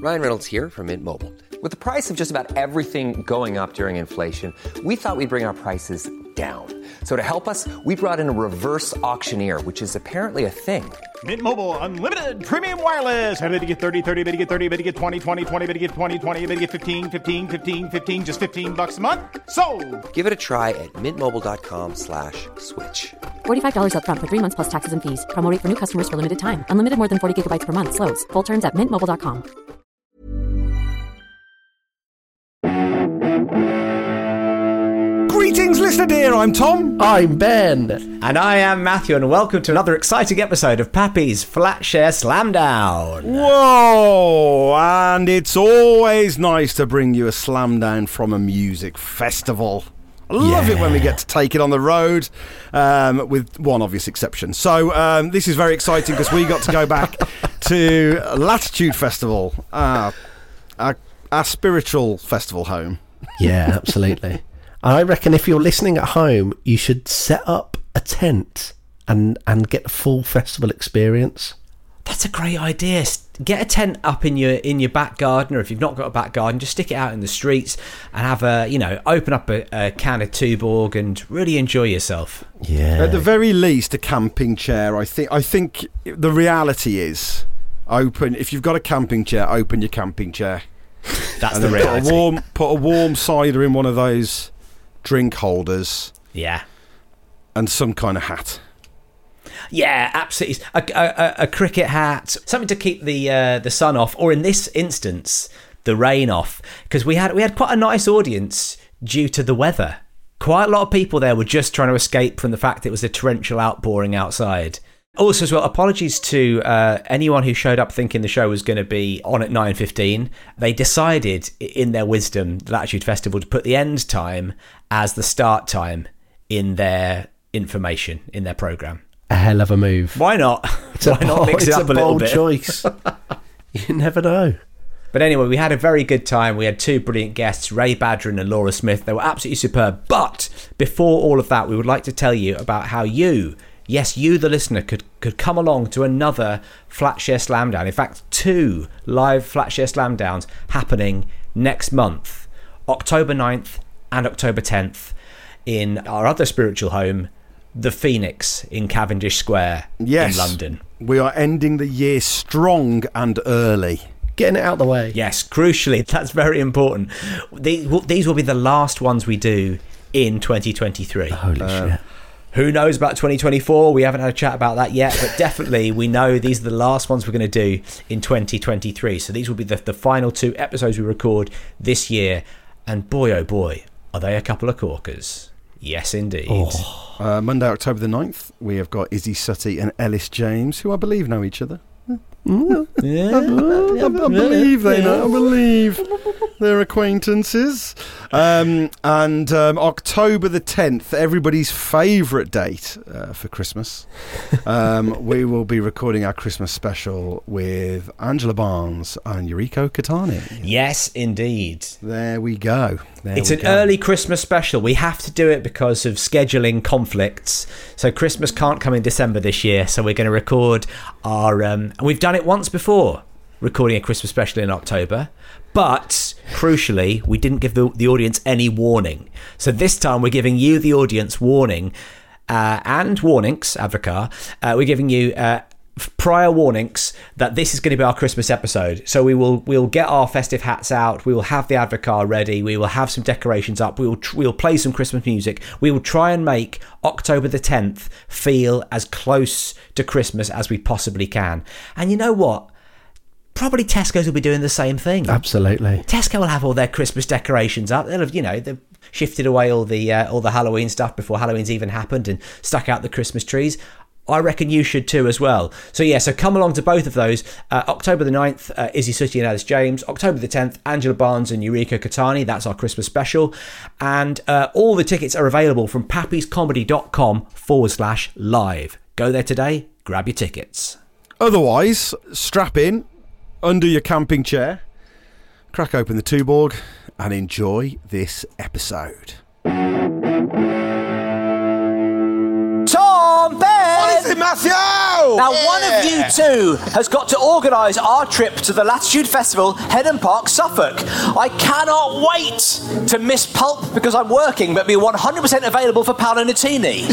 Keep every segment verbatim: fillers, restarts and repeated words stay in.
Ryan Reynolds here from Mint Mobile. With the price of just about everything going up during inflation, we thought we'd bring our prices down. So to help us, we brought in a reverse auctioneer, which is apparently a thing. Mint Mobile Unlimited Premium Wireless. How to get thirty, thirty, how to get thirty, how to get twenty, twenty, twenty, how to get twenty, twenty, how to get fifteen, fifteen, fifteen, fifteen, just fifteen bucks a month? Sold! Give it a try at mintmobile.com slash switch. forty-five dollars up front for three months plus taxes and fees. Promo rate for new customers for limited time. Unlimited more than forty gigabytes per month. Slows full terms at mint mobile dot com. Greetings, listener dear. I'm Tom. I'm Ben. And I am Matthew, and welcome to another exciting episode of Pappy's Flatshare Slamdown. Whoa! And it's always nice to bring you a slam down from a music festival. I love yeah. it when we get to take it on the road, um, with one obvious exception. So um, this is very exciting because we got to go back to Latitude Festival, uh, our, our spiritual festival home. Yeah, absolutely. I reckon if you're listening at home, you should set up a tent and, and get the full festival experience. That's a great idea. Get a tent up in your in your back garden, or if you've not got a back garden, just stick it out in the streets and have a, you know, open up a, a can of Tuborg and really enjoy yourself. Yeah. At the very least, a camping chair. I think. I think the reality is, open. If you've got a camping chair, open your camping chair. That's and the then reality. Put a warm, put a warm cider in one of those drink holders. Yeah. And some kind of hat. Yeah, absolutely. A, a, a cricket hat, something to keep the uh, the sun off, or in this instance, the rain off, because we had we had quite a nice audience due to the weather. Quite a lot of people there were just trying to escape from the fact it was a torrential outpouring outside. Also, as well, apologies to uh, anyone who showed up thinking the show was going to be on at nine fifteen. They decided, in their wisdom, the Latitude Festival, to put the end time as the start time in their information, in their programme. A hell of a move. Why not? It's Why a not bold, mix it it's up a, a little bold bit? choice. You never know. But anyway, we had a very good time. We had two brilliant guests, Ray Badrin and Laura Smith. They were absolutely superb. But before all of that, we would like to tell you about how you, yes, you, the listener, could, could come along to another Flatshare Slamdown. In fact, two live Flatshare Slamdowns happening next month, October ninth and October tenth, in our other spiritual home, the Phoenix in Cavendish Square yes, in London. We are ending the year strong and early. Getting it out the way. Yes, crucially, that's very important. These will, these will be the last ones we do in twenty twenty-three. Holy uh, shit. Who knows about twenty twenty-four? We haven't had a chat about that yet, but definitely we know these are the last ones we're going to do in twenty twenty-three. So these will be the, the final two episodes we record this year. And boy, oh boy, are they a couple of corkers. Yes, indeed. Oh. Uh, Monday, October the ninth, we have got Izzy Sutty and Ellis James, who I believe know each other. Yeah. I, I, I believe they know. I believe they're acquaintances. Um, and um, October the tenth, everybody's favourite date uh, for Christmas. Um, we will be recording our Christmas special with Angela Barnes and Yuriko Katani. Yes, indeed. There we go. There it's we an go. early Christmas special. We have to do it because of scheduling conflicts. So Christmas can't come in December this year. So we're going to record our... Um, and we've done it once before, recording a Christmas special in October. But, crucially, we didn't give the, the audience any warning. So this time we're giving you, the audience, warning. Uh, and warnings, Advocar. Uh, we're giving you... Uh, prior warnings that this is going to be our Christmas episode. So we will we'll get our festive hats out, we will have the Advocar ready, we will have some decorations up, we will tr- we'll play some Christmas music, we will try and make October the tenth feel as close to Christmas as we possibly can. And you know what? Probably Tesco's will be doing the same thing. Absolutely. Tesco will have all their Christmas decorations up. They'll have, you know, they've shifted away all the uh, all the Halloween stuff before Halloween's even happened and stuck out the Christmas trees. I reckon you should too as well. So yeah, so come along to both of those. Uh, October the ninth, uh, Izzy Sutty and Ellis James. October the tenth, Angela Barnes and Yuriko Katani. That's our Christmas special. And uh, all the tickets are available from pappyscomedy.com forward slash live. Go there today, grab your tickets. Otherwise, strap in, under your camping chair, crack open the Tuborg and enjoy this episode. Tom, Ben! What is it, Matthew? go! Now, Yeah. one of you two has got to organise our trip to the Latitude Festival, Heddon Park, Suffolk. I cannot wait to miss Pulp because I'm working, but be one hundred percent available for Paolo Nutini.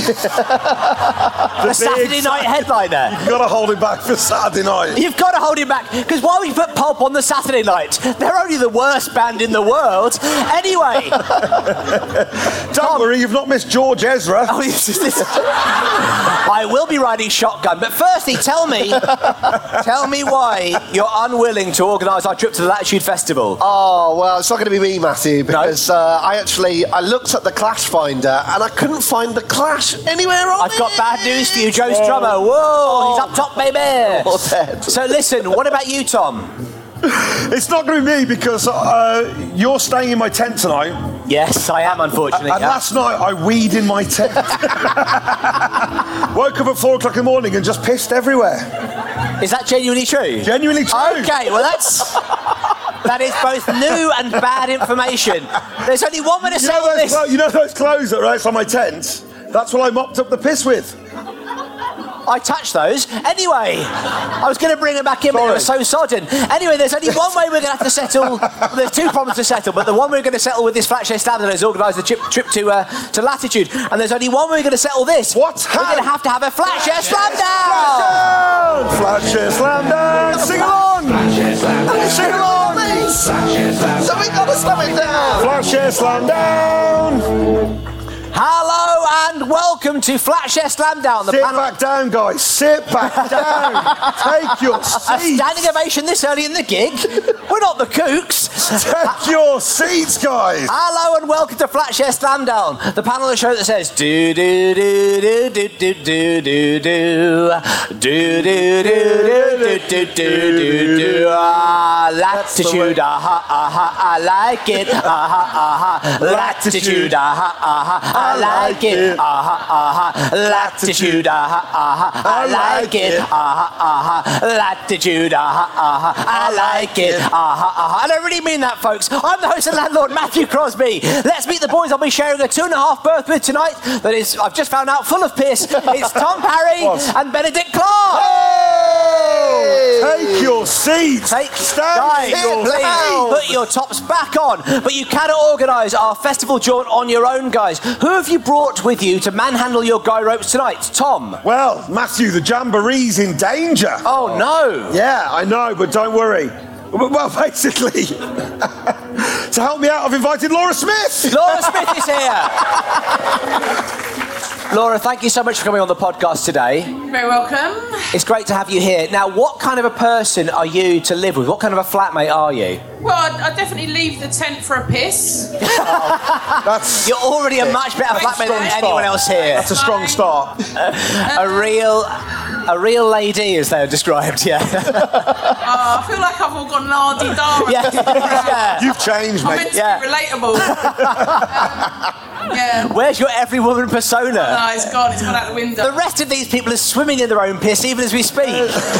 The Saturday night headliner. You've got to hold it back for Saturday night. You've got to hold it back, because why would you put Pulp on the Saturday night? They're only the worst band in the world. Anyway. Don't Tom, worry, you've not missed George Ezra. Oh, this is this. I will be riding shotgun, but firstly, tell me, tell me why you're unwilling to organise our trip to the Latitude Festival. Oh, well, it's not going to be me, Matthew, because no. uh, I actually, I looked at the Clash Finder and I couldn't find the Clash anywhere on I've it. got bad news for you, Joe Strummer. Whoa, oh. he's up top, baby. Oh, so listen, what about you, Tom? It's not going to be me because uh, you're staying in my tent tonight. Yes, I am, unfortunately. And yeah. last night I weed in my tent. Woke up at four o'clock in the morning and just pissed everywhere. Is that genuinely true? Genuinely true. Okay, well that's... That is both new and bad information. There's only one way to you settle know this. Clo- you know those clothes that are outside my tent? That's what I mopped up the piss with. I touched those. Anyway, I was going to bring it back in, but they were so sodden. Anyway, there's only one way we're going to have to settle. There's two problems to settle, but the one we're going to settle with this Flatshare Slamdown is organise the trip, trip to uh, to Latitude, and there's only one way we're going to settle this. What? We're going to have to have a Flatshare Slamdown! Flatshare Slamdown! Sing along! Sing along! So we got to slam it down! Flatshare Slamdown! Hello and welcome to Flatshare Slamdown. The Sit panel- back down, guys. Sit back down. Take your seats. A standing ovation this early in the gig. We're not the Kooks. Take your seats, guys. Hello and welcome to Flatshare Slamdown, the panel of the show that says do do do do do do do do do do do do do do do do ah latitude aha aha I like it aha aha latitude aha aha I like it aha aha latitude aha aha I like it aha aha latitude aha aha I like it aha aha. I don't really mean that, folks. I'm the host and landlord, Matthew Crosby. Let's meet the boys I'll be sharing a two and a half berth with tonight. That is, I've just found out, full of piss. It's Tom Parry and Benedict Clark. Hey! Take your seats. Take, Stand guys, your please seats. put your tops back on. But you cannot organise our festival jaunt on your own, guys. Who have you brought with you to manhandle your guy ropes tonight? Tom? Well, Matthew, the Jamboree's in danger. Oh, no. Yeah, I know, but don't worry. Well, basically, to help me out, I've invited Laura Smith. Laura Smith is here. Laura, thank you so much for coming on the podcast today. You're very welcome. It's great to have you here. Now, what kind of a person are you to live with? What kind of a flatmate are you? Well, I'd, I'd definitely leave the tent for a piss. Oh, that's You're already a much better flatmate than anyone else here. That's a strong start. a real, a real lady, as they are described. Yeah. Oh, I feel like I've all gone lardy dar. Yeah. Yeah. You've changed, I'm mate. meant to Yeah. be relatable. um, yeah. Where's your every woman persona? No, it's gone. It's gone out the window. The rest of these people are swimming in their own piss, even as we speak.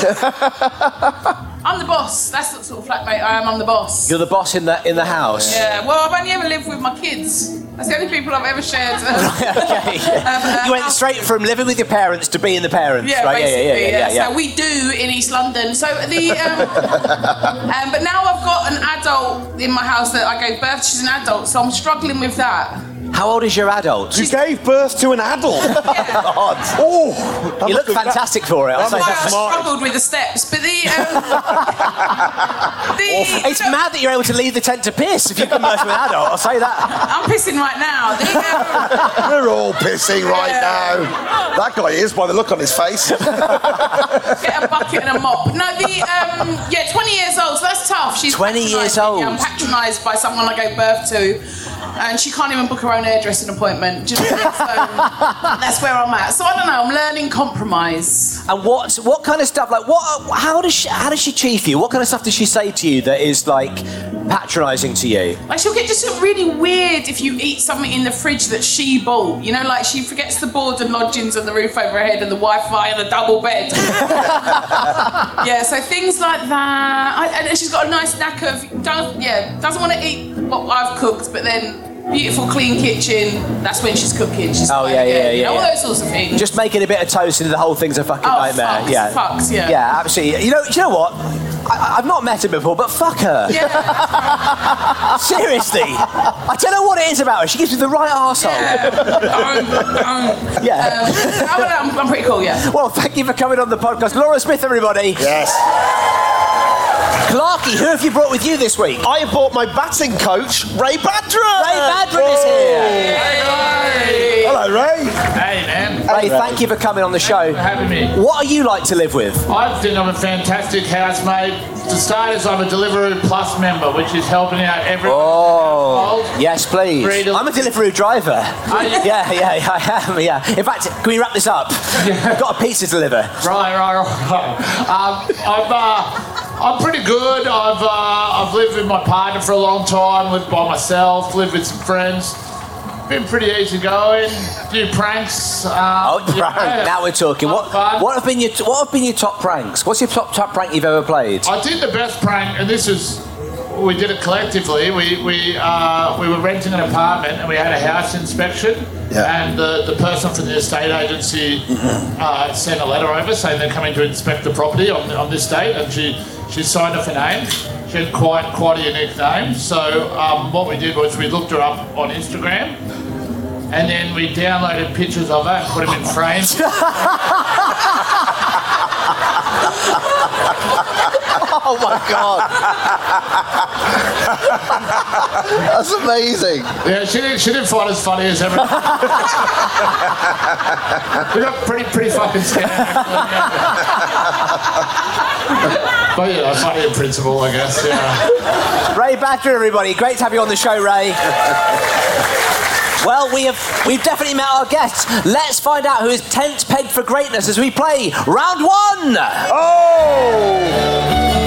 I'm the boss. That's the sort of flatmate I am. I'm the boss. You're the boss in the in the house. Yeah. Well, I've only ever lived with my kids. That's the only people I've ever shared. Uh, Okay. um, uh, You went straight from living with your parents to being the parents, Yeah, right? basically. yeah, yeah, yeah, yeah, So we do in East London. So the, um, um, but now I've got an adult in my house that I gave birth to. She's an adult, so I'm struggling with that. How old is your adult? You gave birth to an adult. Yeah. God. Oh, You look fantastic for it. I'll that say must Why that. I smart. struggled with the steps, but the um, the It's mad that you're able to leave the tent to piss if you can birth with an adult. I'll say that. I'm pissing right now. The, um, We're all pissing right Yeah. now. That guy is, by the look on his face. get a bucket and a mop. No, the um, yeah, twenty years old. So that's tough. She's twenty years patronising me. old. I'm patronised by someone I gave birth to, and she can't even book her own hairdressing appointment. Do you know what I mean? So that's where I'm at. So I don't know. I'm learning compromise. And what what kind of stuff? Like what? How does she how does she chief you? What kind of stuff does she say to you that is like patronising to you? Like she'll get just really weird if you eat something in the fridge that she bought. You know, like she forgets the board and lodgings and the roof over her head and the Wi-Fi and the double bed. Yeah, so things like that. I, and she's got a nice knack of don't yeah doesn't want to eat what I've cooked, but then beautiful, clean kitchen. That's when she's cooking. She's Oh, like, yeah, yeah, yeah, you know, yeah. all those sorts of things. Just making a bit of toast into the whole thing's a fucking Oh, nightmare. fucks, yeah, fucks, yeah. yeah, absolutely. You know, you know what? I, I've not met her before, but fuck her. Yeah. Seriously, I don't know what it is about her. She gives me the right arsehole. Yeah. um, um, Yeah. Um, I'm, I'm pretty cool, yeah. Well, thank you for coming on the podcast, Laura Smith, everybody. Yes. Clarky, who have you brought with you this week? I have brought my batting coach, Ray Badron. Ray Badron is here. Hey. Hello, Ray. Hey, man. Ray, thank you for coming on the show. For having me. What are you like to live with? I think I'm a fantastic housemate. For starters, I'm a Deliveroo Plus member, which is helping out everyone. Oh, yes, please. Free del- I'm a Deliveroo driver. Are you? Yeah, yeah, yeah, I am, yeah. In fact, can we wrap this up? I've got a pizza to deliver. Right, right, right. Um, I'm, uh, I'm pretty good. I've, uh, I've lived with my partner for a long time, lived by myself, lived with some friends. Been pretty easy going. Do pranks. Um, Oh, prank. yeah. Now we're talking. What, Fun. what have been your What have been your top pranks? What's your top top prank you've ever played? I did the best prank, and this is, we did it collectively. We we uh, we were renting an apartment, and we had a house inspection. Yeah. And the, the person from the estate agency uh, sent a letter over saying they're coming to inspect the property on on this date, and she she signed off her name. She had quite quite a unique name. So um, what we did was we looked her up on Instagram. And then we downloaded pictures of her and put them in frames. Oh my God. That's amazing. Yeah, she didn't, she didn't find us funny as ever. We got pretty pretty fucking scared. But yeah, funny in principle, I guess. Yeah. Ray Badger, everybody. Great to have you on the show, Ray. Well, we have we've definitely met our guests. Let's find out who is tent pegged for greatness as we play round one. Oh!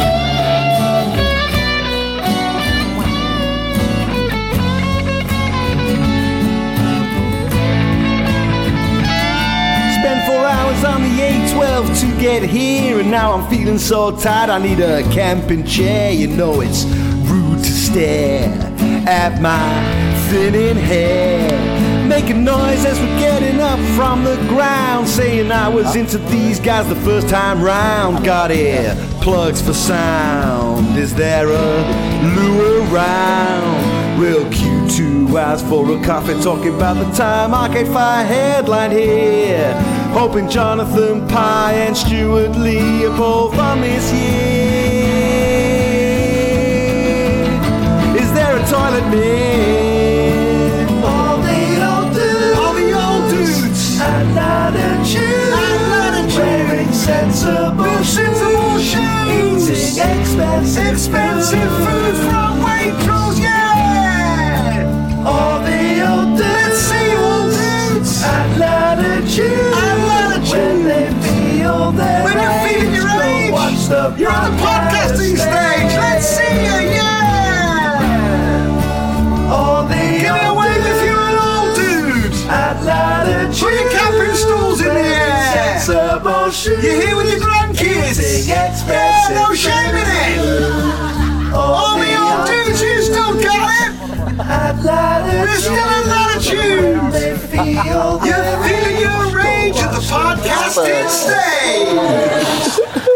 Spent four hours on the A twelve to get here, and now I'm feeling so tired I need a camping chair. You know it's rude to stare at my thinning hair, making noise as we're getting up from the ground, saying I was into these guys the first time round. Got ear plugs for sound. Is there a lure around? Real cute two hours for a coffee, talking about the time Arcade Fire headline here, hoping Jonathan Pye and Stuart Lee are both on this year. Is there a toilet near? All the old dudes, all the old dudes, and latitude, and latitude, wearing sensible, sensible shoes, eating expensive, expensive food from Waitrose, yeah. All the old dudes, let's see old dudes, and latitude, and latitude, when they feel their when you're feeling your age, watch the you're on the podcasting stage, let's see you, yeah. All the give me a wave if you're an old dude. At latitude, put your camping stools in the air. Sensible shoes. You're here with your grandkids. Yeah, no shame in it. All the old dudes who still got it. At latitude, we're still at latitude. You're feeling your rage at the podcasting stage.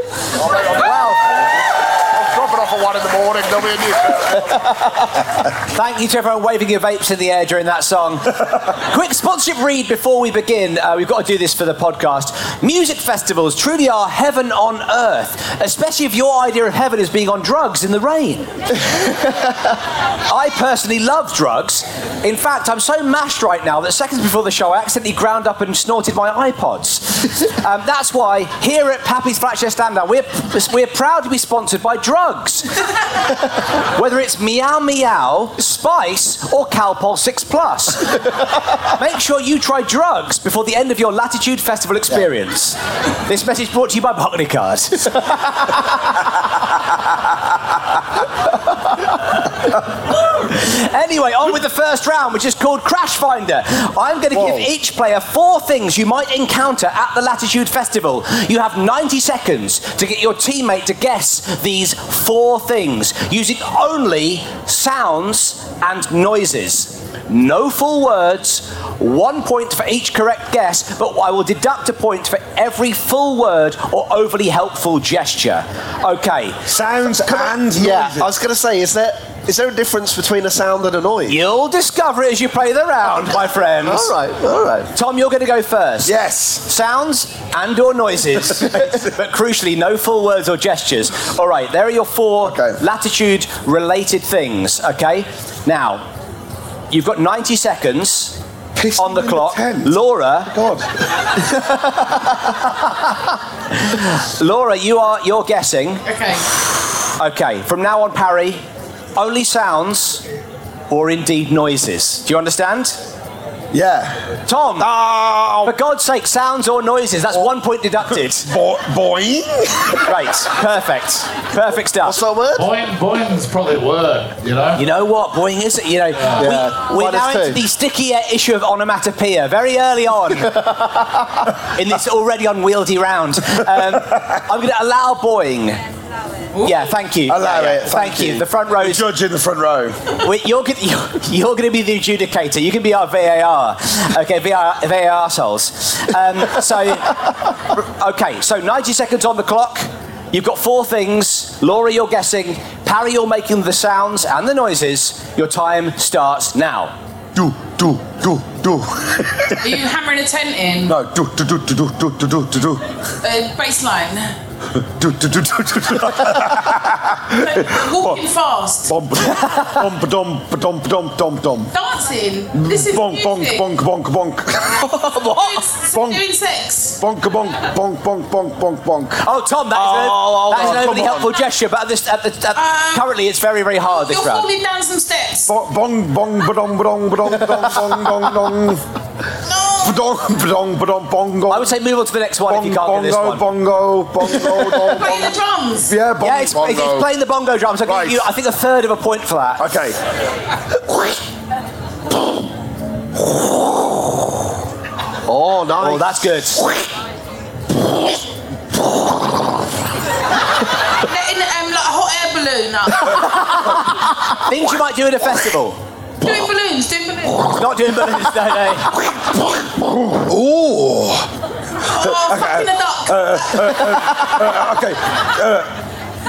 Dropping off at one in the morning, there'll be a new. Thank you to everyone waving your vapes in the air during that song. Quick sponsorship read before we begin. Uh, we've got to do this for the podcast. Music festivals truly are heaven on earth, especially if your idea of heaven is being on drugs in the rain. I personally love drugs. In fact, I'm so mashed right now that seconds before the show I accidentally ground up and snorted my iPods. Um, that's why here at Pappy's Flatshare Stand Down, we're, we're proud to be sponsored by drugs. Whether it's Meow Meow, Spice, or Calpol six plus. Make sure you try drugs before the end of your Latitude Festival experience. Yeah. This message brought to you by Barclaycard. Anyway, on with the first round, which is called Crash Finder. I'm going to give each player four things you might encounter at the Latitude Festival. You have ninety seconds to get your teammate to guess these four things, using only sounds and noises. No full words, one point for each correct guess, but I will deduct a point for every full word or overly helpful gesture. Okay. Sounds and noises. Yeah, I was going to say, is there is there a difference between a sound and a noise? You'll discover it as you play the round, my friends. All right, all right. Tom, you're going to go first. Yes. Sounds and or noises, but crucially, no full words or gestures. All right, there are your four Okay. latitude-related things, okay? Now, you've got ninety seconds Piss on the me in clock. tent. Laura, God. Laura, you are you're guessing. Okay. Okay, from now on, Parry, only sounds or indeed noises. Do you understand? Yeah. Tom, Oh. for God's sake, sounds or noises, that's one point deducted. Bo- boing. Great, perfect. Perfect stuff. What's that word? Boing, boing's probably a word, you know? You know what, boing is it? You know, Yeah. we, we're Minus now two. into the sticky issue of onomatopoeia, very early on in this already unwieldy round. Um, I'm going to allow boing. Yeah, thank you. Allow Yeah, yeah. it. Thank, Thank you. you. The front row. Judge in the front row. We, you're, gonna- you're, you're going to be the adjudicator. You can be our V A R. Okay, V A R, V A R souls. Um, so, okay, so ninety seconds on the clock. You've got four things. Laura, you're guessing. Parry, you're making the sounds and the noises. Your time starts now. Do, do, do, do. Are you hammering a tent in? No, do, do, do, do, do, do, do, do, do. Uh, baseline. Do, do, do, do, do. Walking fast. Bom, bom, dom, dom, dom, dom, dom. Dancing. This is Bonk, bonk, music. bonk, bonk, bonk. Doing, Bonk. doing sex. Bonk, bonk, bonk, bonk, bonk, bonk, bonk. Oh, Tom, that is, Oh, a, that is oh, an overly come on. helpful gesture, but at this, at the, at, Um, currently it's very, very hard this You're round. falling down some steps. Bong, bong, bong, badong, badong, badong, badong, bong, dong, dong. Badong, badong, badong, bongo. I would say move on to the next one if you can't bongo, do this one. bongo, bongo, dong, Playing the bong. drums. Yeah, bongo, Yeah, it's, it's, it's bongo. playing the bongo drums. I'll give Right. you, I think, a third of a point for that. Okay. Oh, nice. Oh, that's good. Letting um, like a hot air balloon up. Things you might do at a festival. doing balloons, doing balloons. Not doing balloons, no, no. Ooh. Oh, fucking a duck. Uh, okay. Uh,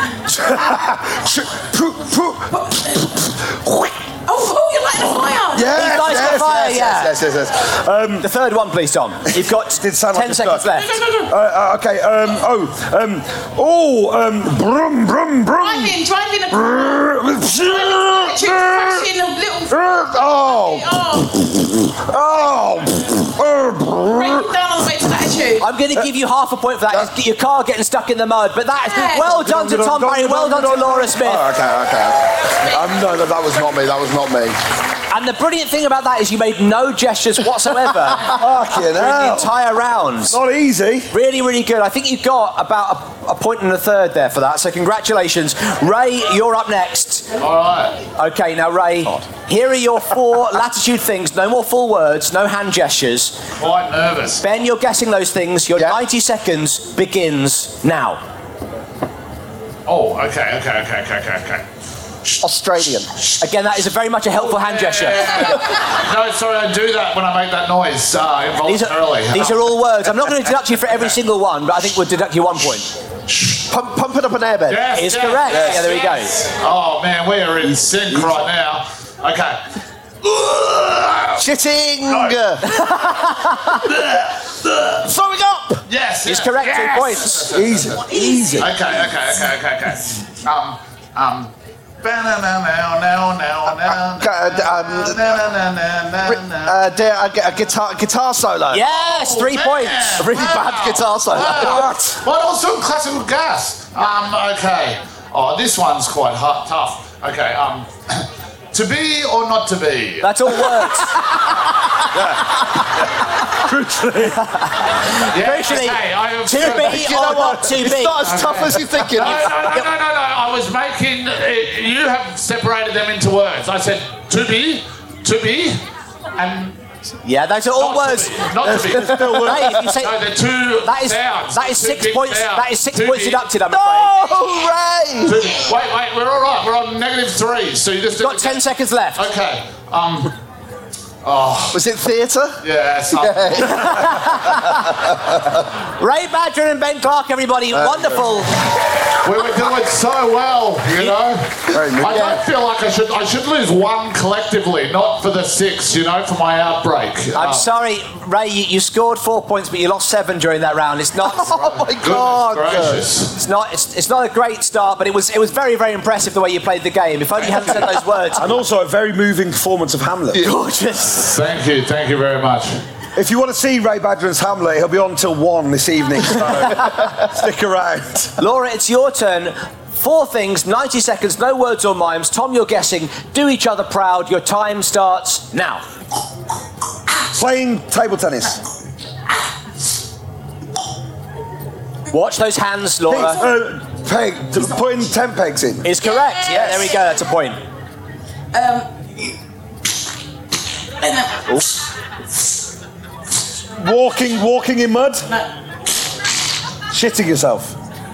oh, oh, you're lighting a fire. yes, These guys yes, got fire, yes, yeah. yes, yes, yes, yes. Um, The third one, please, Tom. You've got Did sound like ten a seconds duck. left. uh, uh, okay. Um, oh. Um, oh. Um, brum, brum, brum. Driving, driving a car. Crashing a little. Oh. Oh, Oh. breaking down on the way to latitude. I'm going to give you half a point for that. It's your car getting stuck in the mud, but that Yeah. well done to Tom Barry, well done to Laura Smith. Oh, okay, okay. Um, no, no, that was not me. That was not me. And the brilliant thing about that is you made no gestures whatsoever Fucking during the hell. entire round. Not easy. Really, really good. I think you got about a, a point and a third there for that, so congratulations. Ray, you're up next. All right. Okay, now Ray, here are your four latitude things. No more full words, no hand gestures. Quite nervous. Ben, you're guessing those things. Your Yeah. ninety seconds begins now. Oh, okay, okay, okay, okay, okay, okay. Australian. Again, that is a very much a helpful hand gesture. No, sorry, I do that when I make that noise uh, These involuntarily. are, these are all words. I'm not going to deduct you for every single one, but I think we'll deduct you one point. Pump, pumping up an airbed. Yes, Is yes, correct. yes, Yeah, there we go. yes. Oh man, we are in sync right now. Okay. Shitting. Throwing up. Yes. Is yes, correct. yes. Two points. Easy, easy. Okay, okay, okay, okay, okay. Um, um. Now, now, now, now. Uh, dear, a, gu- a guitar, guitar solo. Yes, three man. points. A really bad guitar solo. What? But also classical gas. Um, okay. Oh, this one's quite hot, tough. Okay, um, to be or not to be? That's all words. Crucially. Yeah, Crucially, okay, I have to be You know or not what? to It's be. not as tough as you're thinking. No, no, no, no, no, no. I was making. Uh, you have separated them into words. I said to be, to be, and Yeah, those are all not words. to be. Not to be. Hey, if you say No, they're two that is sounds. that is Two six big points. sounds. That is six To points be- deducted. I'm afraid. Oh, Ray! To be- Wait, wait. We're all right. We're on negative three. So you just Got ten seconds left. Okay. Um. Oh. Was it theatre? Yeah, Ray Badger and Ben Clark, everybody. Uh, Wonderful. We were doing so well, you know. I don't feel like I should I should lose one collectively, not for the six, you know, for my outbreak. I'm Uh, sorry, Ray, you, you scored four points, but you lost seven during that round. It's not... Oh, my God. gracious. It's not, it's, it's not a great start, but it was, it was very, very impressive the way you played the game. If only you hadn't said those words. And also a very moving performance of Hamlet. Gorgeous. Thank you, thank you very much. If you want to see Ray Badgeron's Hamlet, he'll be on till one this evening, so stick around. Laura, it's your turn. Four things, ninety seconds, no words or mimes. Tom, you're guessing. Do each other proud. Your time starts now. Playing table tennis. Watch those hands, Laura. Uh, peg, putting ten pegs in. Is correct. Yeah, there we go. That's a point. Um, Walking, walking in mud. no. Shitting yourself.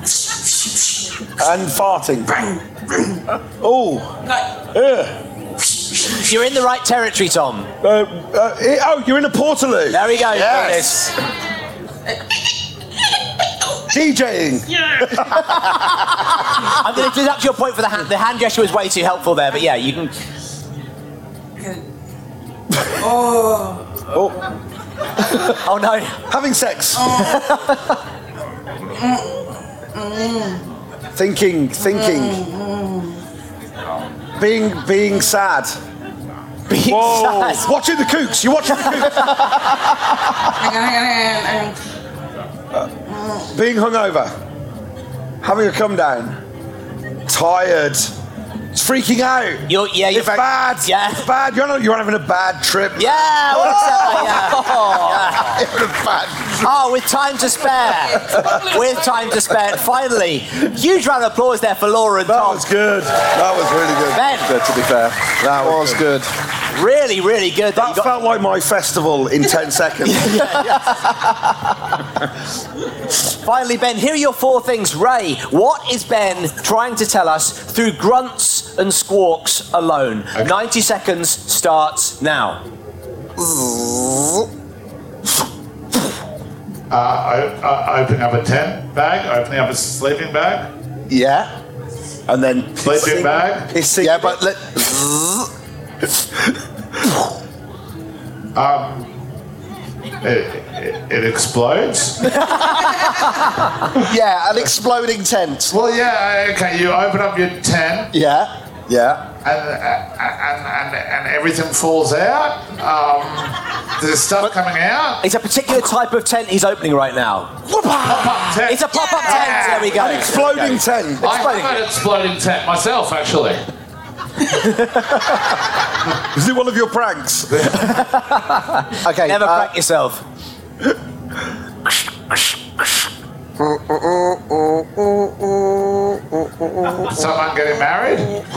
And farting. Oh. No. Ugh. You're in the right territory, Tom. Uh, uh, eh, oh, you're in a portaloo. There we go. Yes. DJing. I'm going to deduct your point for the hand. The hand gesture was way too helpful there, but yeah, you can. Oh. Oh. Oh no. Having sex. Mm. Thinking, thinking. Being, being sad. Being Whoa. sad. Watching the Kooks. You're watching the Kooks. Hang on, hang on, hang on. Being hungover. Having a come down. Tired. It's freaking out. You're, yeah, you're it's very, bad. Yeah. It's bad. You're not. You're having a bad trip. Yeah. What's that? Yeah. You're having a bad trip. Oh, with time to spare. With time to spare. Finally, huge round of applause there for Laura and That Tom. was good. That was really good. Ben. Good, to be fair. That was good. Really, really good. That you got- felt like my festival in ten seconds. Finally, Ben, here are your four things. Ray, what is Ben trying to tell us through grunts and squawks alone? Okay. ninety seconds starts now. Uh, o- uh, opening up a tent bag, opening up a sleeping bag, Yeah. And then sleeping pissing. bag. Pissing. Yeah, but let, Um, it, it, it explodes. yeah, an exploding tent. Well, yeah, okay. You open up your tent, Yeah. Yeah. and and, and, and everything falls out. Um, there's stuff coming out. It's a particular type of tent he's opening right now. Pop-up tent. It's a pop-up tent. There we go. An exploding tent. I have an exploding tent myself, actually. Is it one of your pranks? Okay. Never uh, crack yourself. Someone getting married?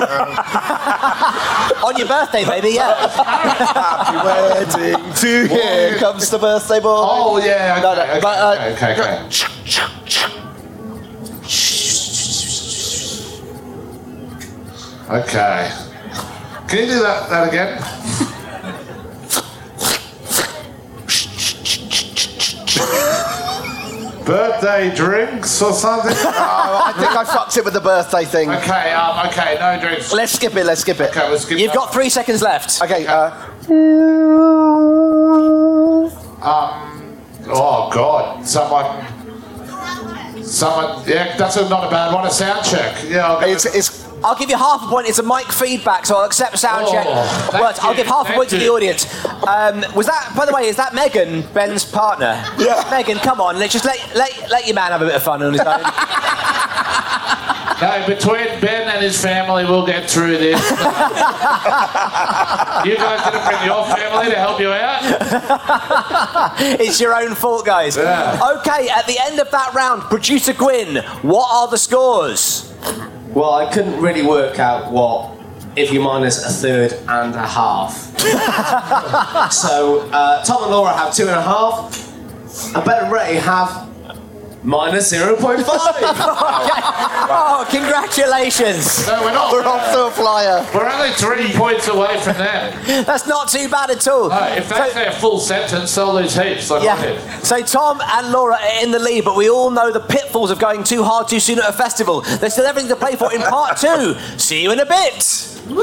On your birthday, baby, yeah. Happy wedding to you. Here comes the birthday boy. Oh, yeah. Okay, No, no, okay, but, uh, okay, okay, okay. Okay. Can you do that, that again? Birthday drinks or something? Oh, I think I fucked it with the birthday thing. Okay, um, okay, no drinks. Let's skip it, let's skip it. Okay, we'll skip You've that. got three seconds left. Okay, uh, Um, oh, God. Someone... Someone... Yeah, that's a, not a bad one. A sound check. Yeah, I'll go it's, it's, I'll give you half a point. It's a mic feedback, so I'll accept sound Oh, check. thank Well, I'll you, give half a thank point to the you. audience. Um, was that, by the way, is that Megan, Ben's partner? Yeah. Megan, come on, let's just let, let, let your man have a bit of fun on his own. No, between Ben and his family, we'll get through this. You guys didn't bring your family to help you out? It's your own fault, guys. Yeah. Okay, at the end of that round, producer Gwyn, what are the scores? Well, I couldn't really work out what if you minus a third and a half. So uh, Tom and Laura have two and a half, and Ben and Ray have Minus zero point five. Oh, congratulations. No, we're not. We're off to a flyer. We're only three points away from them. That's not too bad at all. No, if that's So- their full sentence, they'll lose heaps. Like I Yeah. did. So Tom and Laura are in the lead, but we all know the pitfalls of going too hard too soon at a festival. There's still everything to play for in part two. See you in a bit. Woo!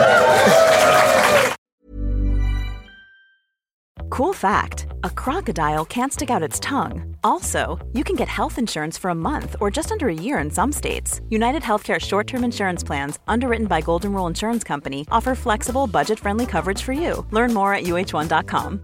Cool fact, a crocodile can't stick out its tongue. Also, you can get health insurance for a month or just under a year in some states. United Healthcare short-term insurance plans, underwritten by Golden Rule Insurance Company, offer flexible, budget-friendly coverage for you. Learn more at U H one dot com.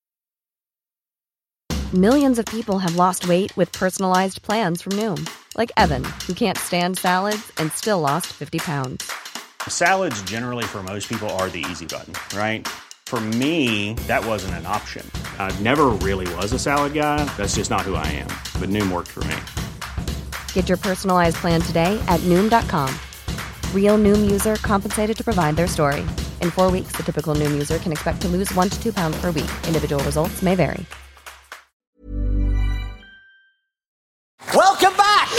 Millions of people have lost weight with personalized plans from Noom. Like Evan, who can't stand salads and still lost fifty pounds. Salads generally for most people are the easy button, right? For me, that wasn't an option. I never really was a salad guy. That's just not who I am. But Noom worked for me. Get your personalized plan today at Noom dot com. Real Noom user compensated to provide their story. In four weeks, the typical Noom user can expect to lose one to two pounds per week. Individual results may vary. Welcome back!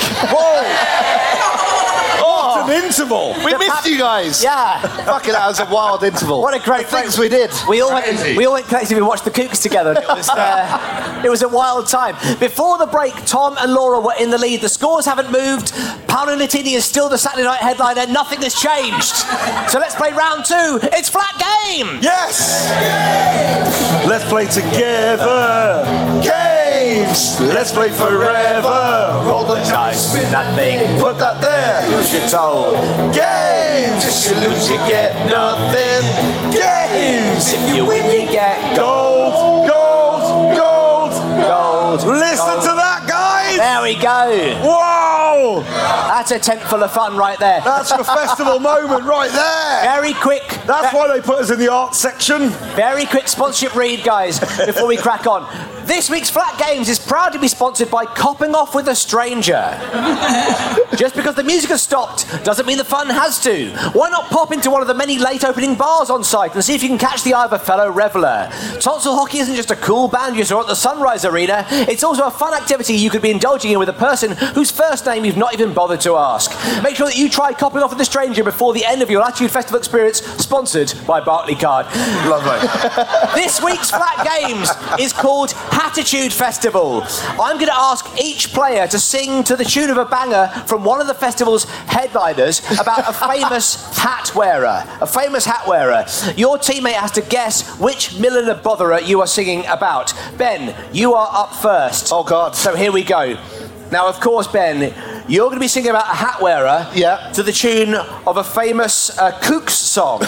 Oh, what an interval! We The missed pap- you guys. Yeah. Fucking that was a wild interval. What a great the things we did. We all went, Crazy. we all went collectively and watched the Kooks together. It was, uh, it was a wild time. Before the break, Tom and Laura were in the lead. The scores haven't moved. Paolo Nutini is still the Saturday night headliner. Nothing has changed. So let's play round two. It's Flat Game. Yes! Let's play together. Games! Let's play forever. Roll the dice. Spin that thing. Put that there. Use your toe. Games! If you lose, you get nothing. Games! If you win, you get Gold! Gold! Gold! gold. Listen Gold. to that, guys! There we go. Whoa! That's a tent full of fun right there. That's a festival moment right there. Very quick. That's why they put us in the art section. Very quick sponsorship read, guys, before we crack on. This week's Flat Games is proud to be sponsored by Copping Off with a Stranger. Just because the music has stopped doesn't mean the fun has to. Why not pop into one of the many late opening bars on site and see if you can catch the eye of a fellow reveller? Tonsil Hockey isn't just a cool band you saw at the Sunrise Arena, it's also a fun activity you could be indulging in with a person whose first name you've not even bothered to ask. Make sure that you try Copping Off with a Stranger before the end of your Latitude Festival experience, sponsored by Barclaycard. Lovely. This week's Flat Games is called Hatitude Festival. I'm going to ask each player to sing to the tune of a banger from one of the festival's headliners about a famous hat wearer. A famous hat wearer. Your teammate has to guess which milliner botherer you are singing about. Ben, you are up first. Oh, God. So here we go. Now, of course, Ben, you're going to be singing about a hat wearer Yeah. to the tune of a famous uh, Kooks song.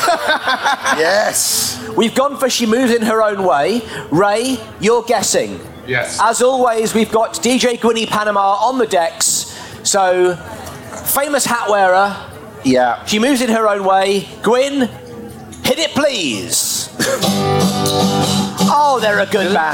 Yes. We've gone for She Moves in Her Own Way. Ray, you're guessing. Yes. As always, we've got D J Gwynny Panama on the decks. So, famous hat wearer. Yeah. She Moves in Her Own Way. Gwyn, hit it please. Oh, they're a good band.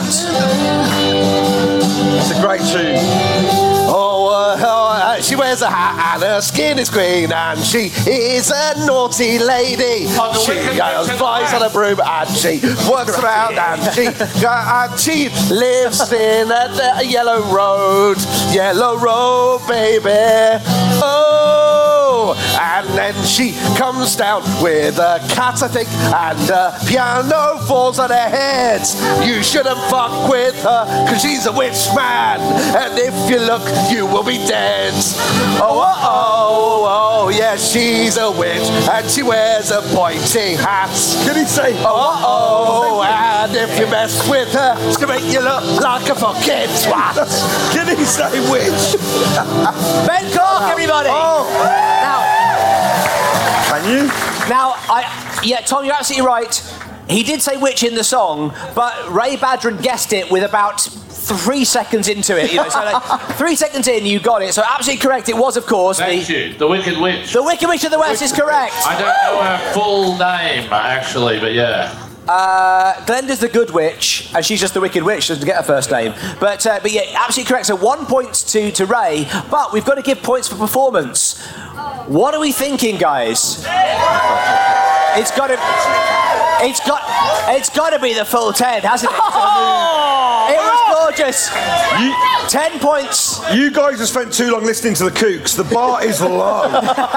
It's a great tune. Oh, uh, oh uh, she wears a hat and her skin is green and she is a naughty lady. Oh, the She wicked uh, witch in flies the on a broom and she works around and she uh, and she lives in a, a yellow road, yellow road, baby. Oh, and then she comes down with a cat, I think, and a piano falls on her head. You shouldn't fuck with her because she's a witch, man, and if you look, you will be dead. Oh, oh, oh, oh, yeah, she's a witch, and she wears a pointy hat. Can he say? Oh, oh, oh, and if you mess with her, it's gonna make you look like a fucking twat. Can he say which? Ben Clark, everybody. Oh. Now, Can you? now, I yeah, Tom, you're absolutely right. He did say which in the song, but Ray Badron guessed it with about three seconds into it. You know, so like, three seconds in, you got it. So absolutely correct. It was, of course, Thank the, you. The Wicked Witch. the Wicked Witch of the West is correct. I don't know her full name, actually, but yeah. Uh, Glenda's the Good Witch, and she's just the Wicked Witch. She doesn't get her first name. But uh, but yeah, absolutely correct. So one point to, to Ray, but we've got to give points for performance. What are we thinking, guys? It's got to... It's got, it's got to be the full ten, hasn't it? It was Gorgeous. You, Ten points. you guys have spent too long listening to the Kooks. The bar is low.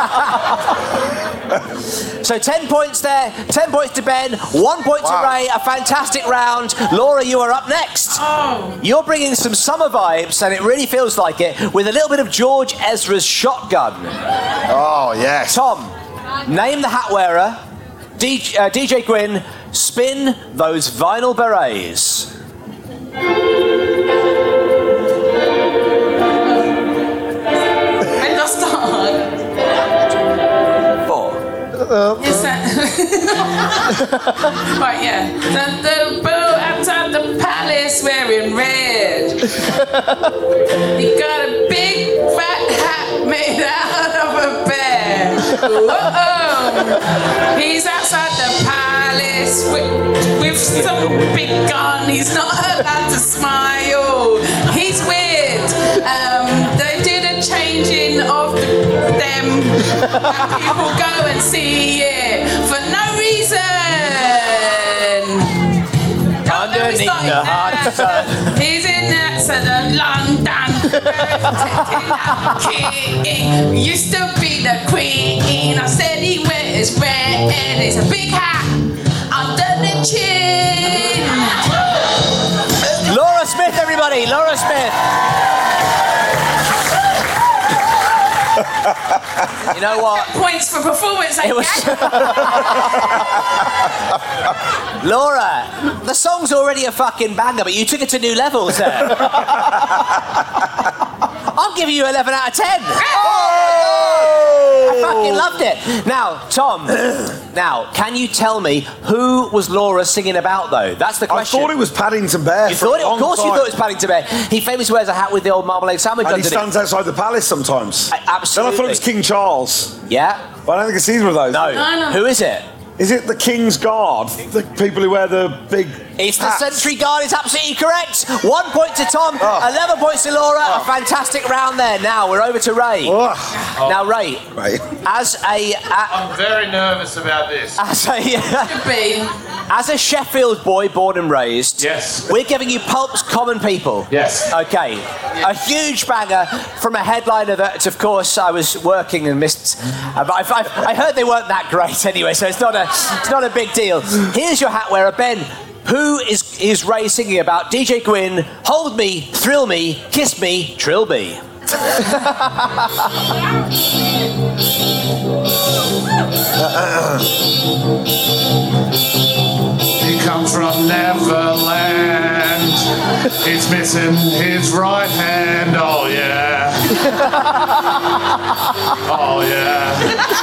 So ten points there. Ten points to Ben. One point Wow. to Ray. A fantastic round. Laura, you are up next. Oh. You're bringing some summer vibes, and it really feels like it, with a little bit of George Ezra's Shotgun. Oh, yes. Tom, name the hat wearer. D J, uh, D J Gwyn, spin those vinyl berets. When does start? Four. Is that... right, yeah. The, the boo outside the palace wearing red. He got a big fat hat made out of a bear. Whoa! He's outside the palace with, with some big gun. He's not allowed to smile. He's weird. Um, they did a changing of the, them. People go and see it for no reason. Underneath the hot sun. He's in that sort of London. King. Used to be the queen. I said he wears red. It's a big hat under the chin. Laura Smith, everybody. Laura Smith. You know what? Points for performance, I It was... Laura, the song's already a fucking banger, but you took it to new levels there. I'll give you eleven out of ten. I fucking loved it. Now, Tom, now, can you tell me who was Laura singing about, though? That's the I question. thought it was Paddington Bear. You for thought a it? Of long course you time. thought it was Paddington Bear. He famously wears a hat with the old marmalade sandwich And he underneath. stands outside the palace sometimes. I- absolutely. Then I thought it was King Charles. Yeah? But I don't think it's either of those. No. No, no. Who is it? Is it the King's Guard? The people who wear the big It's the hats? Sentry Guard, is absolutely correct. One point to Tom, Oh. eleven points to Laura. A fantastic round there. Now we're over to Ray. Oh. Now, Ray, Right. as a, a I'm very nervous about this. as a Could be. as a Sheffield boy born and raised, Yes. we're giving you Pulp's Common People. Yes. Okay, a huge banger from a headliner that, of course, I was working and missed. Uh, but I, I, I heard they weren't that great anyway, so it's not a it's not a big deal. Here's your hat wearer, Ben. Who is is Ray singing about? D J Gwyn, Hold Me, Thrill Me, Kiss Me, Trilby. He comes from Neverland. He's missing his right hand. Oh yeah. Oh yeah.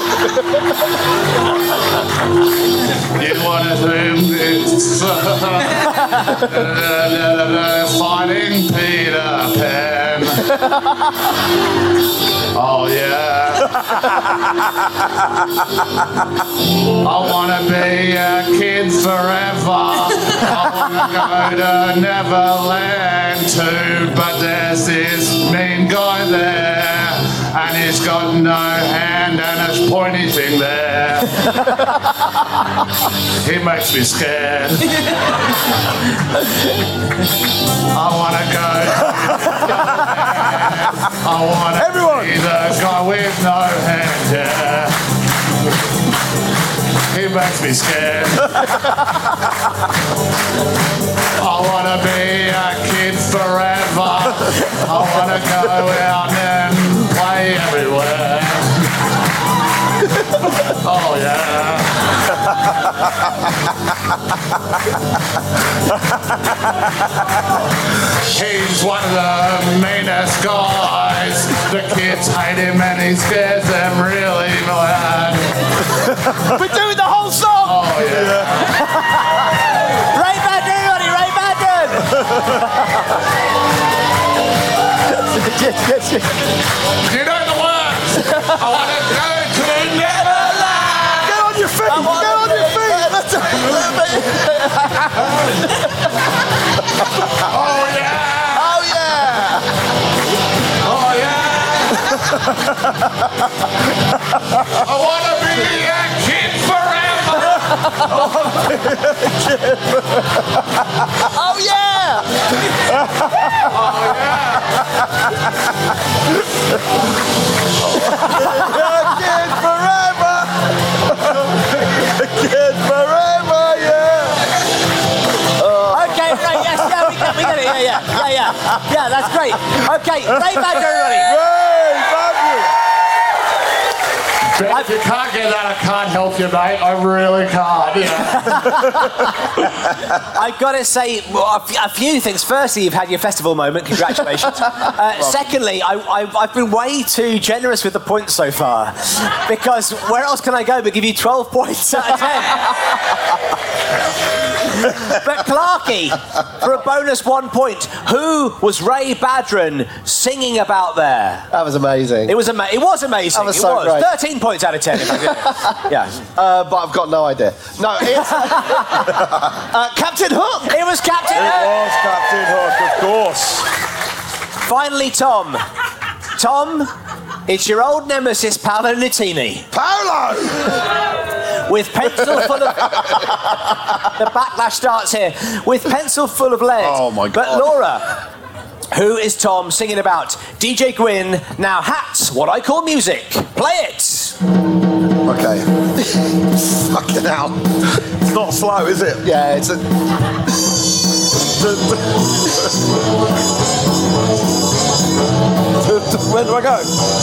You wanted him it's, uh, fighting Peter Pan. Oh yeah. I wanna be a kid forever. I wanna go to Neverland too, but there's this mean guy there, and he's got no hand and a pointy thing there. He makes me scared. I wanna go. I wanna Everyone. be the guy with no hand. Yeah. He makes me scared. I wanna be a kid forever. I wanna go out and play everywhere. Oh yeah. He's one of the meanest guys. The kids hate him and he scares them really bad. We're doing the whole song! Oh yeah. Ray Bandon, everybody, Ray Bandon! You know the words. I want to go to Neverland. Get on your feet! Get on your feet! Oh yeah. Oh yeah! Oh yeah. I want to be a kid forever. Oh yeah! Kid forever! Kid forever, yeah! Okay, right, yes, yeah, we get, we get it, yeah, yeah, yeah, yeah. Yeah, that's great. Okay, Ray Badger, everybody. Ray Badger! Ben, if you can't get that, I can't help you, mate. I really can't. Yeah. I've got to say well, a, f- a few things. Firstly, you've had your festival moment. Congratulations. Uh, secondly, I, I, I've been way too generous with the points so far. Because where else can I go but give you twelve points out of ten? But Clarky, for a bonus one point, who was Ray Badron singing about there? That was amazing. It was, ama- it was amazing. That was it so was. great. thirteen points out of ten. If I did it. Yeah. Uh, but I've got no idea. No, it's uh, Captain Hook. It was Captain It Hook. was Captain Hook, of course. Finally, Tom. Tom, it's your old nemesis, Paolo Nutini. Paolo! With pencil full of... The backlash starts here. With pencil full of lead. Oh, my But God. Laura, who is Tom singing about? D J Gwyn, now hats, what I call music. Play it. Okay. Fucking hell. It's not slow, is it? Yeah, it's a. Where do I go?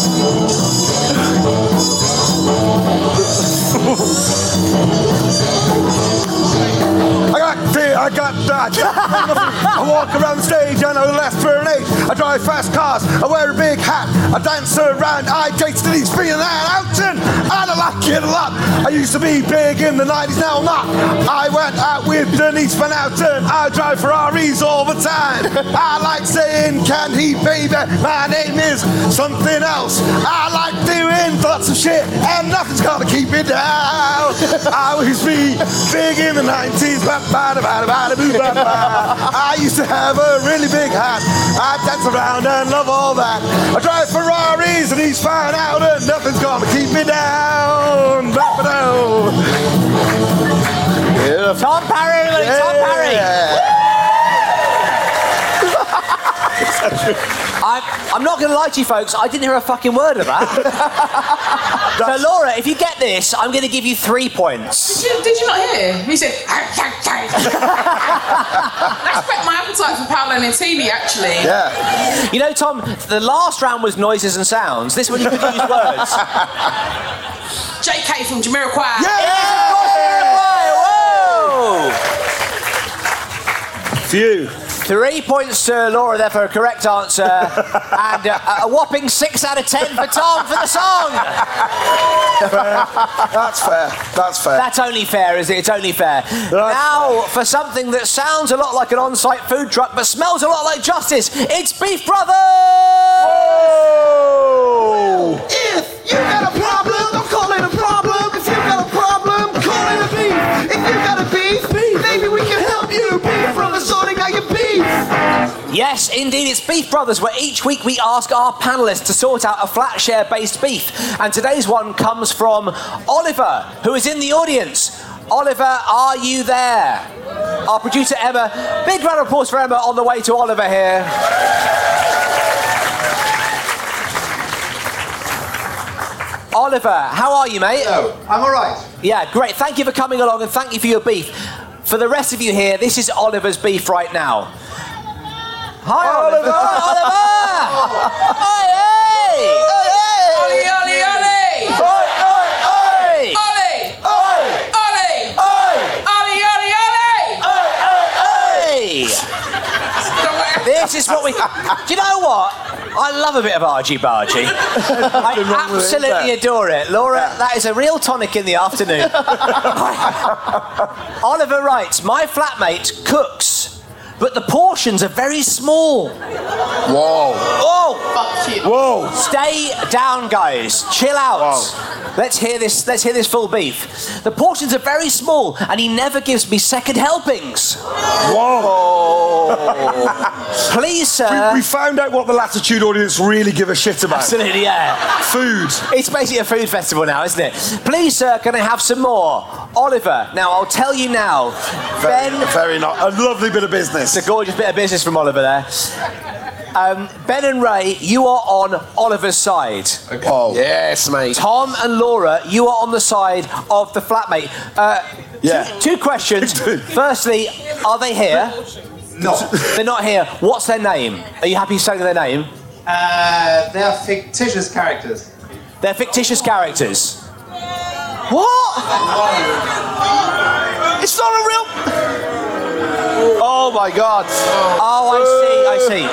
I got fear, I got that. I walk around the stage and I left for an eight. I drive fast cars, I wear a big hat. I dance around, I date Denise Van Outen, and I like it a lot. I used to be big in the nineties, now I'm not. I went out with Denise Van Outen. I drive Ferraris all the time. I like saying, can he, baby? My name is something else. I like doing lots of shit, and nothing's gonna keep me down. I used to be big in the nineties. I used to have a really big hat. I dance around and love all that. I drive Ferraris and he's fine out and nothing's gonna keep me down. Yeah. Tom Parry, everybody, yeah. Tom Parry. I'm, I'm not going to lie to you folks, I didn't hear a fucking word of that. So Laura, if you get this, I'm going to give you three points. Did you, did you not hear? He said, that's whet my appetite for Paolo Nutini, actually. Yeah. You know, Tom, the last round was noises and sounds. This one you could use words. J K from Jamiroquai. Yeah, yeah, of course, Jamiroquai. Whoa! Phew. Three points to Laura there for a correct answer, and uh, a whopping six out of ten for Tom for the song. Fair. That's fair. That's fair. That's only fair, is it? It's only fair. That's now, fair. For something that sounds a lot like an on-site food truck, but smells a lot like justice, it's Beef Brothers! Whoa! If you got a problem, don't call it a problem. If you got a problem, call it a beef. If you got a beef, beef. Maybe we can help you. Beef Brothers sorting out your beef. Yes, indeed, it's Beef Brothers, where each week we ask our panellists to sort out a flat share based beef. And today's one comes from Oliver, who is in the audience. Oliver, are you there? Our producer Emma, big round of applause for Emma on the way to Oliver here. Oliver, how are you, mate? Hello, I'm all right. Yeah, great. Thank you for coming along and thank you for your beef. For the rest of you here, this is Oliver's beef right now. Hi, Oliver! Hi, Oliver! Hey, hey! Ollie, Ollie, Ollie! Oi, oi, oi! Ollie! Oi! Ollie! Oi! Ollie, Ollie, Ollie! Oi, oi, oi! This is what we... Do you know what? I love a bit of argy bargy. I absolutely adore it. Laura, that is a real tonic in the afternoon. Oliver writes, my flatmate cooks, but the portions are very small. Whoa. Oh! Fuck you. Whoa. Stay down, guys. Chill out. Whoa. Let's hear this. Let's hear this full beef. The portions are very small, and he never gives me second helpings. Whoa! Please, sir. We, we found out what the Latitude audience really give a shit about. Absolutely, yeah. Food. It's basically a food festival now, isn't it? Please, sir, can I have some more? Oliver. Now, I'll tell you now. Very, Ben. very nice. A lovely bit of business. It's a gorgeous bit of business from Oliver there. Um, Ben and Ray, you are on Oliver's side. Okay. Oh. Yes, mate. Tom and Laura, you are on the side of the flatmate. Uh, yeah. Two, two questions. Firstly, are they here? No. They're not here. What's their name? Are you happy saying their name? Uh, they are fictitious characters. They're fictitious characters. What? It's not a real... Oh my God. Oh, I see, I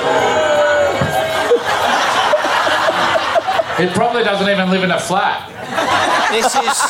He probably doesn't even live in a flat. see. This is...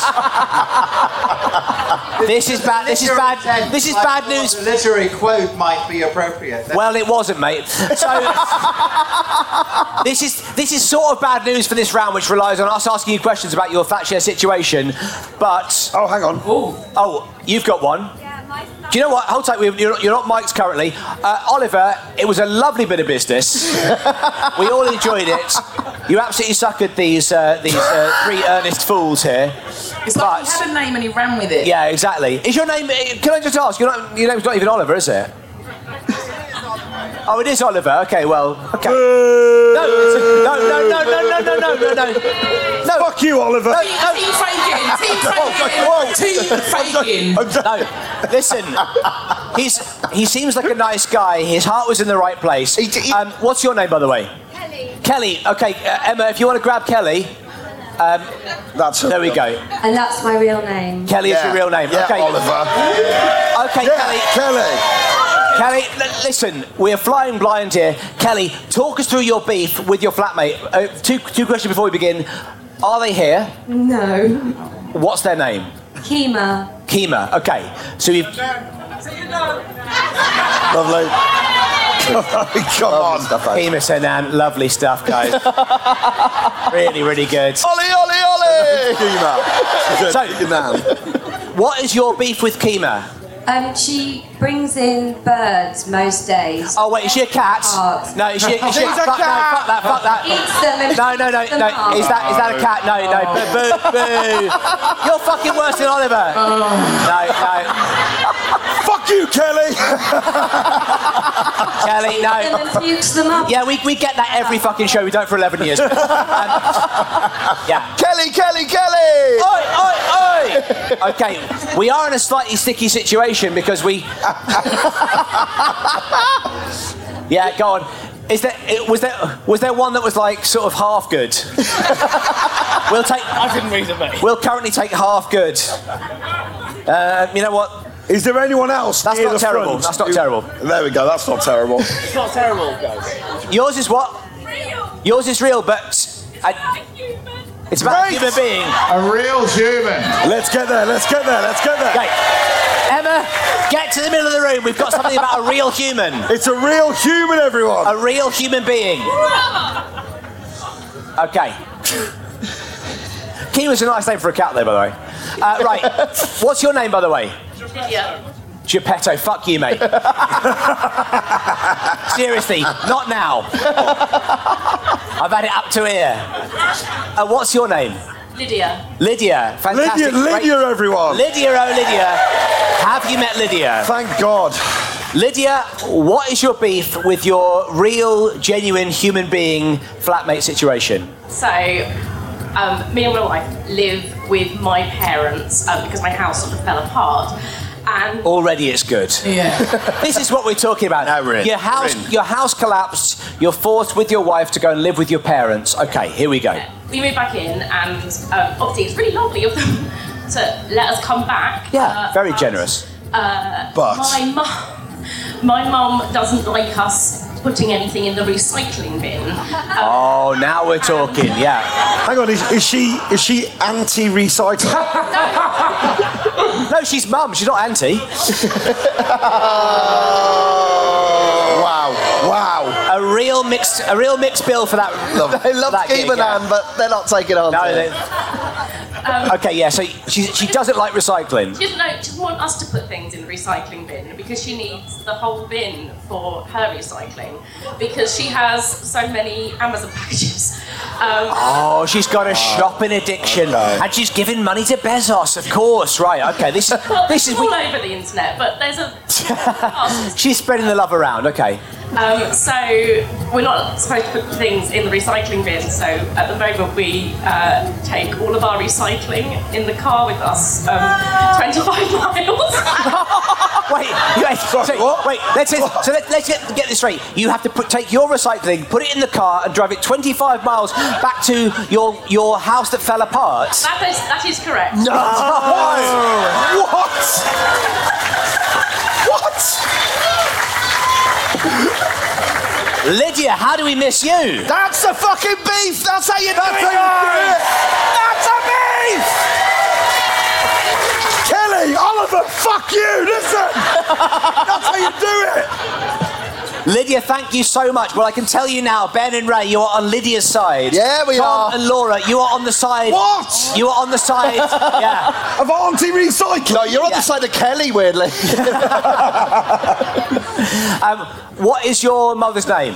This is bad, this is bad, this is bad news. A literary quote might be appropriate. Well, it wasn't, mate. So, this is this is sort of bad news for this round, which relies on us asking you questions about your flat share situation. But oh, hang on. Ooh. Oh, you've got one. Do you know what? Hold tight. You're not, you're not mic'd currently. Uh, Oliver, it was a lovely bit of business. We all enjoyed it. You absolutely suckered these uh, these uh, three earnest fools here. It's like he had a name and he ran with it. Yeah, exactly. Is your name? Can I just ask? Your, not, your name's not even Oliver, is it? Oh, it is Oliver. Okay, well, okay. No, it's- no, no, no, no, no, no, no, no, no. No. Fuck you, Oliver. No, Team Fagin! Team Fagin! Team Fagin! No, listen. He's he seems like a nice guy. His heart was in the right place. Um, what's your name, by the way? Kelly. Kelly. Okay, uh, Emma. If you want to grab Kelly. Um, That's there we go. And that's my real name. Kelly Yeah. is your real name. Yeah, okay, Oliver. Okay, Yeah, Kelly. Kelly. Kelly, l- listen, we're flying blind here. Kelly, talk us through your beef with your flatmate. Uh, two, two questions before we begin. Are they here? No. What's their name? Kima. Kima. Okay. So you've... Lovely. Come on. Kima Senan, lovely stuff, guys. Really, really good. Ollie, Ollie, Ollie! So, what is your beef with Kima? Um, she brings in birds most days. Oh wait, is she a cat? Parks. No, is she? Is she She's a fuck, cat. No, fuck that, fuck that. Eats them and no, no, no, eats them no. up. Is that is that a cat? No, no. Boo, boo, boo. You're fucking worse than Oliver. No, no. Fuck you, Kelly. Kelly, no. And then pukes them up. Yeah, we we get that every fucking show. We done it for eleven years. Um, yeah. Kelly, Kelly, Kelly! Oi, oi, oi! Okay, we are in a slightly sticky situation because we. Yeah, go on. Is there was there was there one that was like sort of half good? We'll take. I didn't read it, mate. We'll currently take half good. Uh, you know what? Is there anyone else? That's near not the terrible. front? That's not terrible. There we go. That's not terrible. It's not terrible, guys. Yours is what? Yours is real, but I, it's about a Right. human being. A real human. Let's get there. Let's get there. Let's get there. Okay, Emma, get to the middle of the room. We've got something about a real human. It's a real human, everyone. A real human being. Okay. Kima's a nice name for a cat, though, by the way. Uh, right. What's your name, by the way? Yeah. Geppetto. Fuck you, mate. Seriously, not now. I've had it up to here. Uh, what's your name? Lydia. Lydia. Fantastic. Lydia, Lydia, Great. everyone. Lydia, oh Lydia. Have you met Lydia? Thank God. Lydia, what is your beef with your real, genuine human being flatmate situation? So, um, me and my wife live with my parents um, because my house sort of fell apart. And Already it's good. Yeah. This is what we're talking about. Now we're in. Your house, We're in. your house collapsed. You're forced with your wife to go and live with your parents. Okay, here we go. we moved back in, and um, obviously it's really lovely of them to let us come back. Yeah, uh, very but, generous. Uh, But- my mum, my mum doesn't like us putting anything in the recycling bin. Oh, now we're talking. Yeah. Hang on, is, is she is she anti-recycling? No, she's mum. She's not anti. Wow, wow. A real mixed, a real mixed bill for that. They love that gig, Keeman yeah. Ann, but they're not taking on. No, to they, it. Um, okay, yeah. So she she doesn't like recycling. She doesn't, know, she doesn't want us to put things in the recycling bin because she needs the whole bin for her recycling because she has so many Amazon packages. Um, Oh, she's got a shopping addiction, Okay. and she's giving money to Bezos, of course. Right? Okay, this is well, this is. all We, over the internet, but there's a. she's spreading the love around. Okay. Um, so we're not supposed to put things in the recycling bin. So at the moment we uh, take all of our recycling in the car with us, um, twenty-five miles. Wait, wait, so, wait. Let's so let, let's get, get this straight. You have to put, take your recycling, put it in the car, and drive it twenty-five miles back to your your house that fell apart. That is that is correct. No. What? What? Lydia, how do we miss you? That's the fucking beef! That's how you do That's it, how you do it. That's a beef! Kelly, Oliver, fuck you! Listen! That's how you do it! Lydia, thank you so much. Well, I can tell you now, Ben and Ray, you are on Lydia's side. Yeah, we Tom are. and Laura, you are on the side. What? You are on the side. Yeah. Of Auntie Recycling? No, you're on Yeah. the side of Kelly, weirdly. Um, what is your mother's name?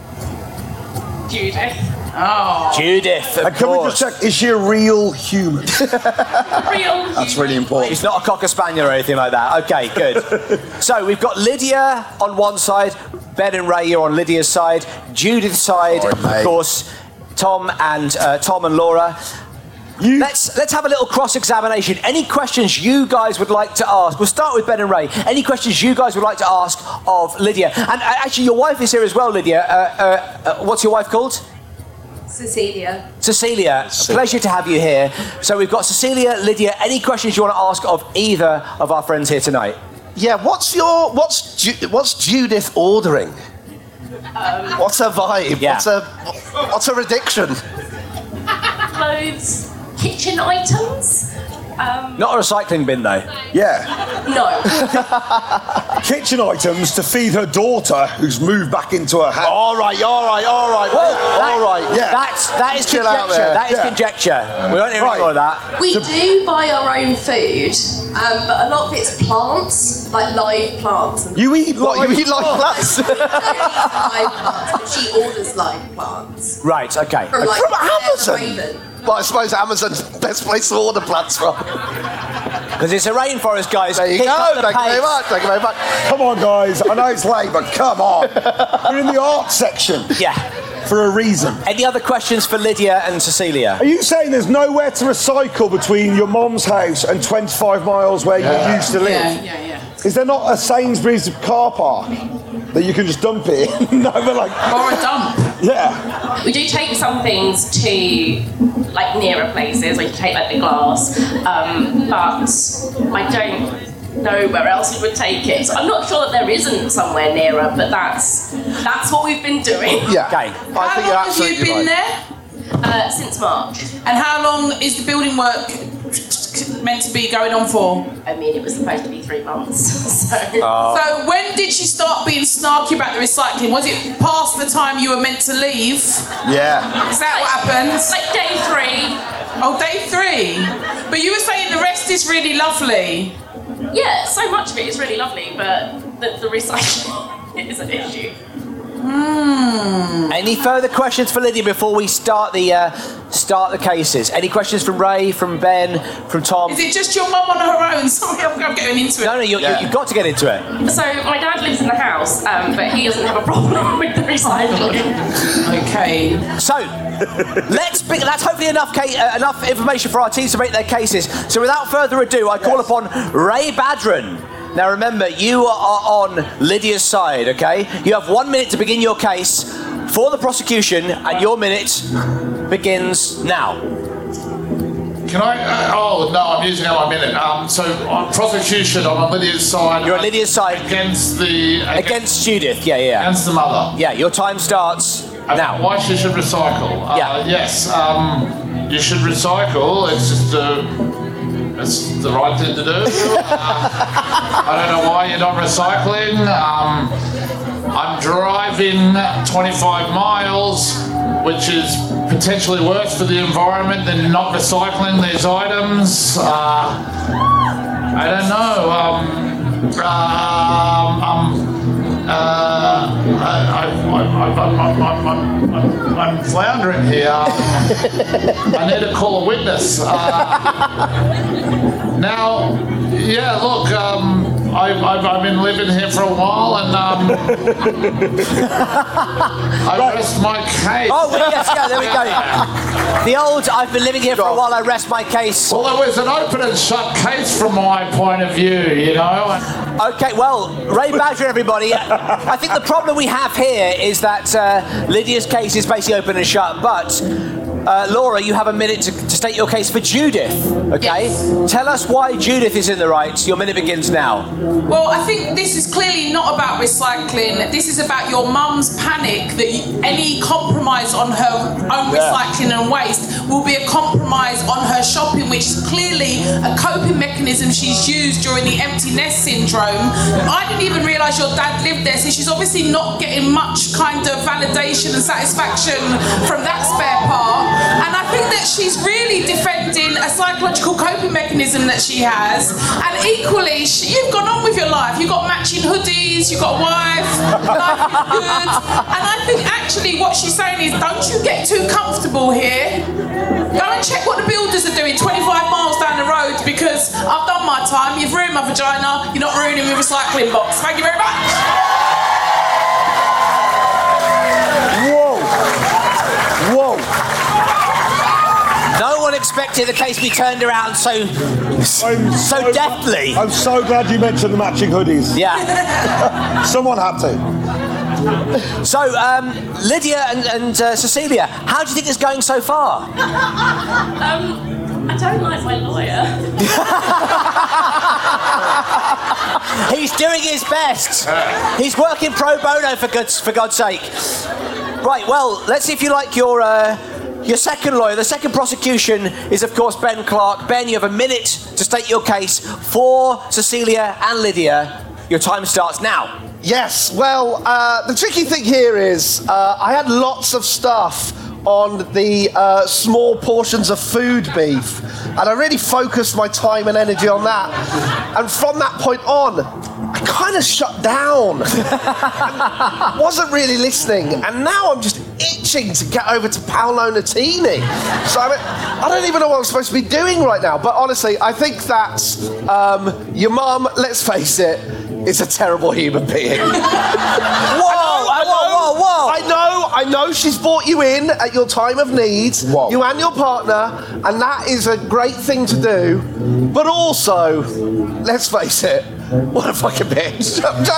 Judith. Oh. Judith, of And can we course. just check, is she a real human? Real. That's really important. It's not a cocker spaniel or anything like that. Okay, good. So we've got Lydia on one side, Ben and Ray, you're on Lydia's side, Judith's side, Sorry, of mate. course, Tom and uh, Tom and Laura. You... Let's let's have a little cross-examination. Any questions you guys would like to ask? We'll start with Ben and Ray. Any questions you guys would like to ask of Lydia? And uh, actually, your wife is here as well, Lydia. Uh, uh, uh, what's your wife called? Cecilia. Cecilia, pleasure to have you here. So we've got Cecilia, Lydia. Any questions you want to ask of either of our friends here tonight? Yeah, what's your what's Ju- what's Judith ordering? Um, What's her vibe? Yeah. What's her what's her addiction? Clothes, kitchen items. Um, Not a recycling bin, though. Yeah. no. Kitchen items to feed her daughter who's moved back into her house. All right, all right, all right, Well, all right. Yeah. That's that is Chill out conjecture. there. That is Yeah. conjecture. We don't even Right. ignore that. We do buy our own food, um, but a lot of it's plants, like live plants. And You eat What, like you eat like plants? live plants, but she orders live plants Right. Okay. from like From Amazon? Raven. Well, I suppose Amazon's the best place to order plants from. Because it's a rainforest, guys. There you Pick go. up the Thank you very pace. much. Thank you very much. Come on, guys. I know it's late, but come on. We're in the art section Yeah. for a reason. Any other questions for Lydia and Cecilia? Are you saying there's nowhere to recycle between your mom's house and twenty-five miles where you used to live? Yeah, yeah, yeah. Is there not a Sainsbury's car park that you can just dump it in? No, but like... Or a dump. Yeah. We do take some things to like nearer places, like you take like the glass, um, but I don't know where else we would take it. So I'm not sure that there isn't somewhere nearer, but that's that's what we've been doing. Yeah. Okay. I How think long you're have absolutely you been right. there? Uh, since March. And how long is the building work meant to be going on for? I mean, it was supposed to be three months. So. So when did she start being snarky about the recycling? Was it past the time you were meant to leave? Yeah. Is that what happened? Like day three. Oh, day three. But you were saying the rest is really lovely. Yeah, so much of it is really lovely, but the, the recycling is an issue. Hmm. Any further questions for Lydia before we start the uh, start the cases? Any questions from Ray, from Ben, from Tom? Is it just your mum on her own? Sorry, I'm, I'm getting into it. No, no, you, Yeah. you, you've got to get into it. So my dad lives in the house, um, but he doesn't have a problem with the recycling. Okay. So, let's be, that's hopefully enough ca- uh, enough information for our teams to make their cases. So without further ado, I call upon Ray Badron. Now remember, you are on Lydia's side, okay? You have one minute to begin your case for the prosecution, and your minute begins now. Can I? Uh, oh no, I'm using up my minute. Um, so on prosecution, I'm on Lydia's side. You're on Lydia's side. Against the against, Against Judith, yeah, yeah. against the mother. Yeah, your time starts Uh, now. Why she should recycle? Uh, Yeah. Yes. Um, you should recycle. It's just uh, it's the right thing to do. Uh, I don't know why you're not recycling. Um, I'm driving twenty-five miles which is potentially worse for the environment than not recycling these items. Uh, I don't know. Um, um, um, uh, I, I, I, I'm, I'm, I'm, I'm, I'm, I'm floundering here. Um, I need to call a witness. Uh, now, yeah, look, um, I've, I've, I've been living here for a while, and um, I rest my case. Oh, yes, yeah, there we go. The old, I've been living here for a while, I rest my case. Well, it was an open and shut case from my point of view, you know. Okay, well, Ray Badger, everybody. I think the problem we have here is that uh, Lydia's case is basically open and shut, but uh, Laura, you have a minute to, to state your case for Judith, okay? Yes. Tell us why Judith is in the right. Your minute begins now. Well, I think this is clearly not about recycling. This is about your mum's panic that you, any compromise on her own yeah. recycling and waste will be a compromise on her shopping, which is clearly a coping mechanism she's used during the empty nest syndrome. I didn't even realise your dad lived there, so she's obviously not getting much kind of validation and satisfaction from that spare part. And I think that she's really defending a psychological coping mechanism that she has. And equally, she, you've gone on with your life. You've got matching hoodies, you've got a wife, life is good. And I think actually what she's saying is, don't you get too comfortable here. Go and check what the builders are doing twenty-five miles down the road, because I've done my time. You've ruined my vagina. You're not ruining my recycling box. Thank you very much. Whoa. Whoa. No one expected the case to be turned around so so, so deftly. I'm so glad you mentioned the matching hoodies. Yeah. Someone had to. So, um, Lydia and, and uh, Cecilia, how do you think it's going so far? um, I don't like my lawyer. He's doing his best. He's working pro bono, for God's, for God's sake. Right, well, let's see if you like your... Uh, Your second lawyer, the second prosecution is, of course, Ben Clark. Ben, you have a minute to state your case for Cecilia and Lydia. Your time starts now. Yes, well, uh, the tricky thing here is uh, I had lots of stuff on the uh, small portions of food beef, and I really focused my time and energy on that. And from that point on, I kind of shut down. I wasn't really listening, and now I'm just itching to get over to Paolo Nutini. So I, mean, I don't even know what I'm supposed to be doing right now. But honestly, I think that um, your mum, let's face it, is a terrible human being. Whoa, whoa, whoa, whoa! I know, I know she's brought you in at your time of need, whoa. You and your partner, and that is a great thing to do. But also, let's face it, what a fucking bitch.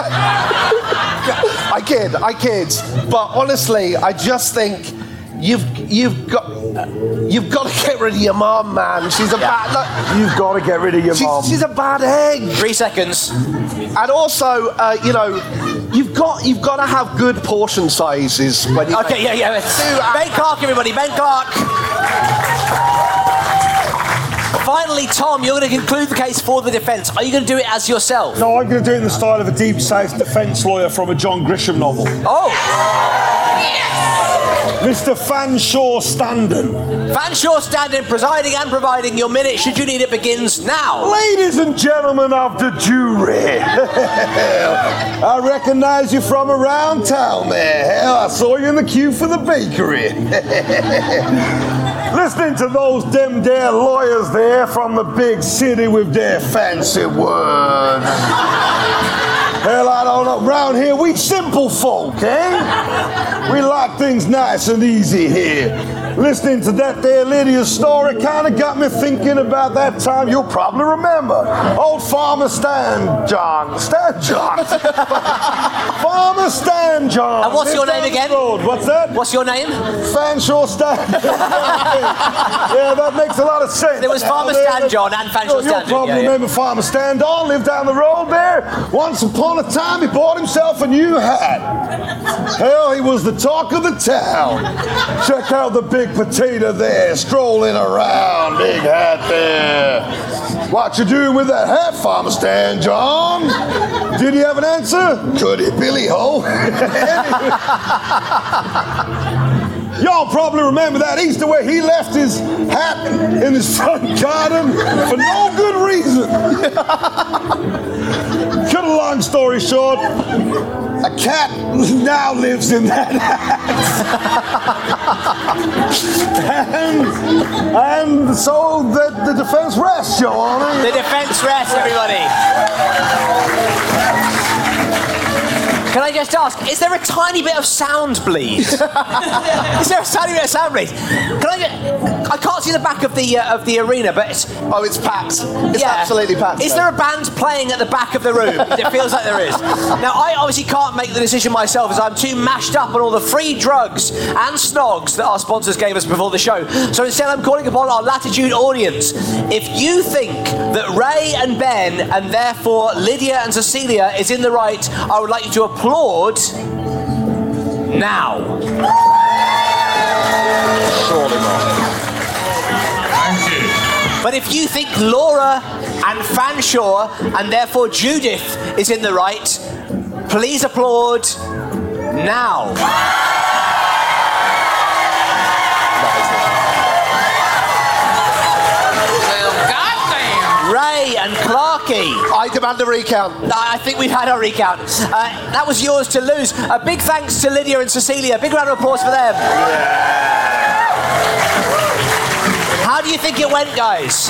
I kid, I kid. But honestly, I just think you've you've got you've got to get rid of your mum, man. She's a yeah. bad. Look, you've got to get rid of your she's, mum. She's a bad egg. Three seconds. And also, uh, you know, you've got you've got to have good portion sizes when you. Okay, yeah, yeah. Ben Clark, everybody, Ben Clark. Finally, Tom, you're going to conclude the case for the defence. Are you going to do it as yourself? No, I'm going to do it in the style of a Deep South defence lawyer from a John Grisham novel. Oh! Mister Fanshawe Standen. Fanshawe Standen, presiding and providing. Your minute, should you need it, begins now. Ladies and gentlemen of the jury, I recognise you from around town there. Hell, I saw you in the queue for the bakery. Listening to those dem there lawyers there from the big city with their fancy words. Hell, I don't know. Round here, we simple folk, eh? We like things nice and easy here. Listening to that there Lydia's story kind of got me thinking about that time you'll probably remember. Old Farmer Stan John. Stan John. Farmer Stan John. And what's your name again? Road. What's that? What's your name? Fanshawe Stan. Yeah, that makes a lot of sense. There was Farmer Stan John and Fanshawe Stan. You'll probably yeah, yeah. remember Farmer Stan John lived down the road there. Once upon a time, he bought himself a new hat. Hell, he was the talk of the town. Check out the big potato there, strolling around, big hat there. What you doing with that hat, Farmer Stan John? Did he have an answer? Could he, Billy Ho? Y'all probably remember that Easter where he left his hat in his front garden for no good reason. Cut a long story short, a cat now lives in that hat. and, and so the, the defense rests, Joe Arnie. The defense rests, everybody. Can I just ask, is there a tiny bit of sound bleed? Is there a tiny bit of sound bleed? Can I just, I can't see the back of the uh, of the arena, but it's... Oh, it's packed. It's yeah. absolutely packed. Is there a band playing at the back of the room? It feels like there is. Now, I obviously can't make the decision myself as I'm too mashed up on all the free drugs and snogs that our sponsors gave us before the show. So instead, I'm calling upon our Latitude audience. If you think that Ray and Ben, and therefore Lydia and Cecilia, is in the right, I would like you to applaud now. Surely not. Thank you. But if you think Laura and Fanshawe, and therefore Judith, is in the right, please applaud now. Ray and Clarky. I demand a recount. I think we've had our recount. Uh, that was yours to lose. A big thanks to Lydia and Cecilia. Big round of applause for them. Yeah. How do you think it went, guys?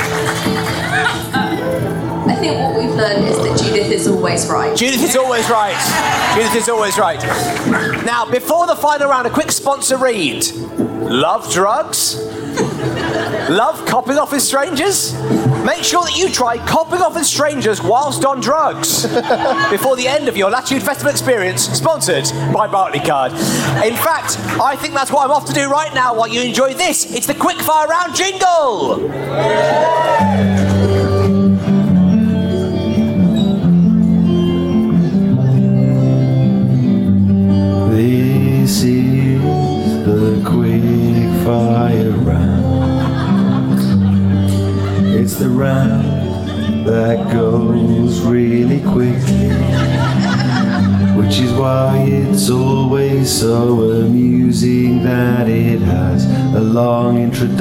I think what we've learned is that Judith is always right. Judith is always right. Judith is always right. Now, before the final round, a quick sponsor read. Love drugs? Love copping off with strangers? Make sure that you try copping off with strangers whilst on drugs before the end of your Latitude Festival experience, sponsored by Barclaycard. In fact, I think that's what I'm off to do right now while you enjoy this. It's the quickfire round jingle! This is the quickfire round. It's the round that goes really quickly, which is why it's always so amusing that it has a long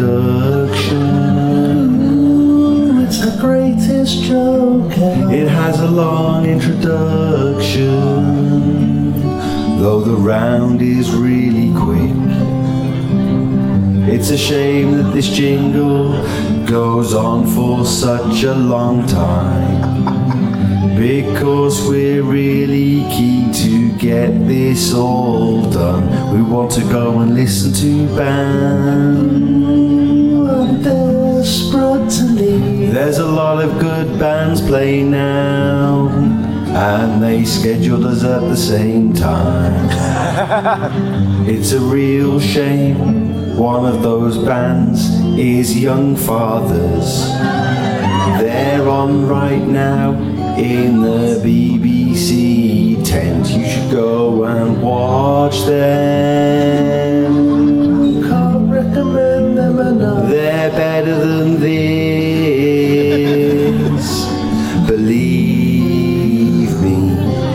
introduction. It's the greatest joke ever. It has a long introduction, though the round is really quick. It's a shame that this jingle goes on for such a long time, because we're really keen to get this all done. We want to go and listen to bands. I'm desperate to leave. There's a lot of good bands playing now, and they scheduled us at the same time. It's a real shame. One of those bands is Young Fathers. They're on right now in the B B C tent. You should go and watch them. Can't recommend them enough. They're better than this. Believe me.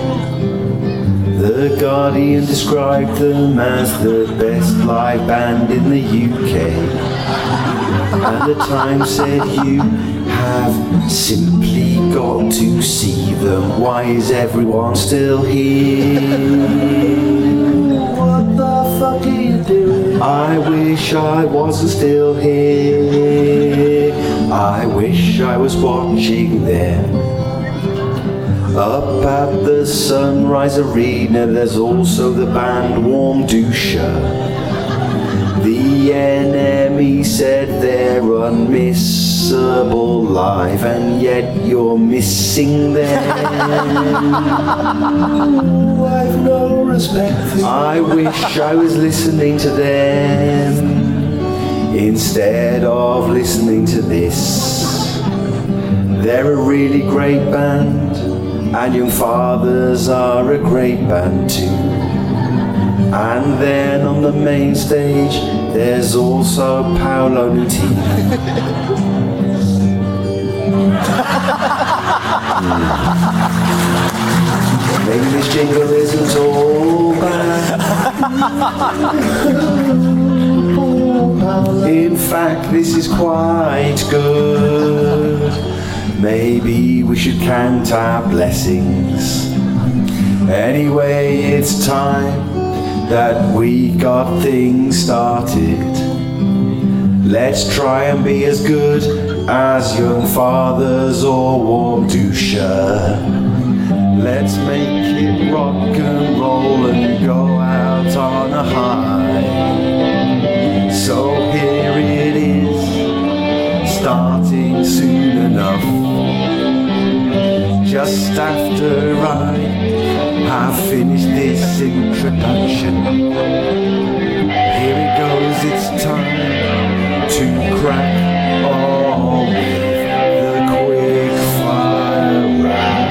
The Guardian described them as the best live band in the U K. And the Times said you have simply got to see them. Why is everyone still here? What the fuck are you doing? I wish I wasn't still here. I wish I was watching them. Up at the Sunrise Arena, there's also the band Warm Dusha. The enemy said they're unmissable live, and yet you're missing them. I've no respect for you. I wish I was listening to them instead of listening to this. They're a really great band, and Young Fathers are a great band too. And then on the main stage, there's also Paolo Nutini. Maybe this jingle isn't all bad. In fact, this is quite good. Maybe we should count our blessings. Anyway, it's time that we got things started. Let's try and be as good as young fathers or warm doucher. Let's make it rock and roll and go out on a high. So here it is, starting soon enough. Just after I have finished this introduction, here it goes, it's time to crack on with the quick fire round.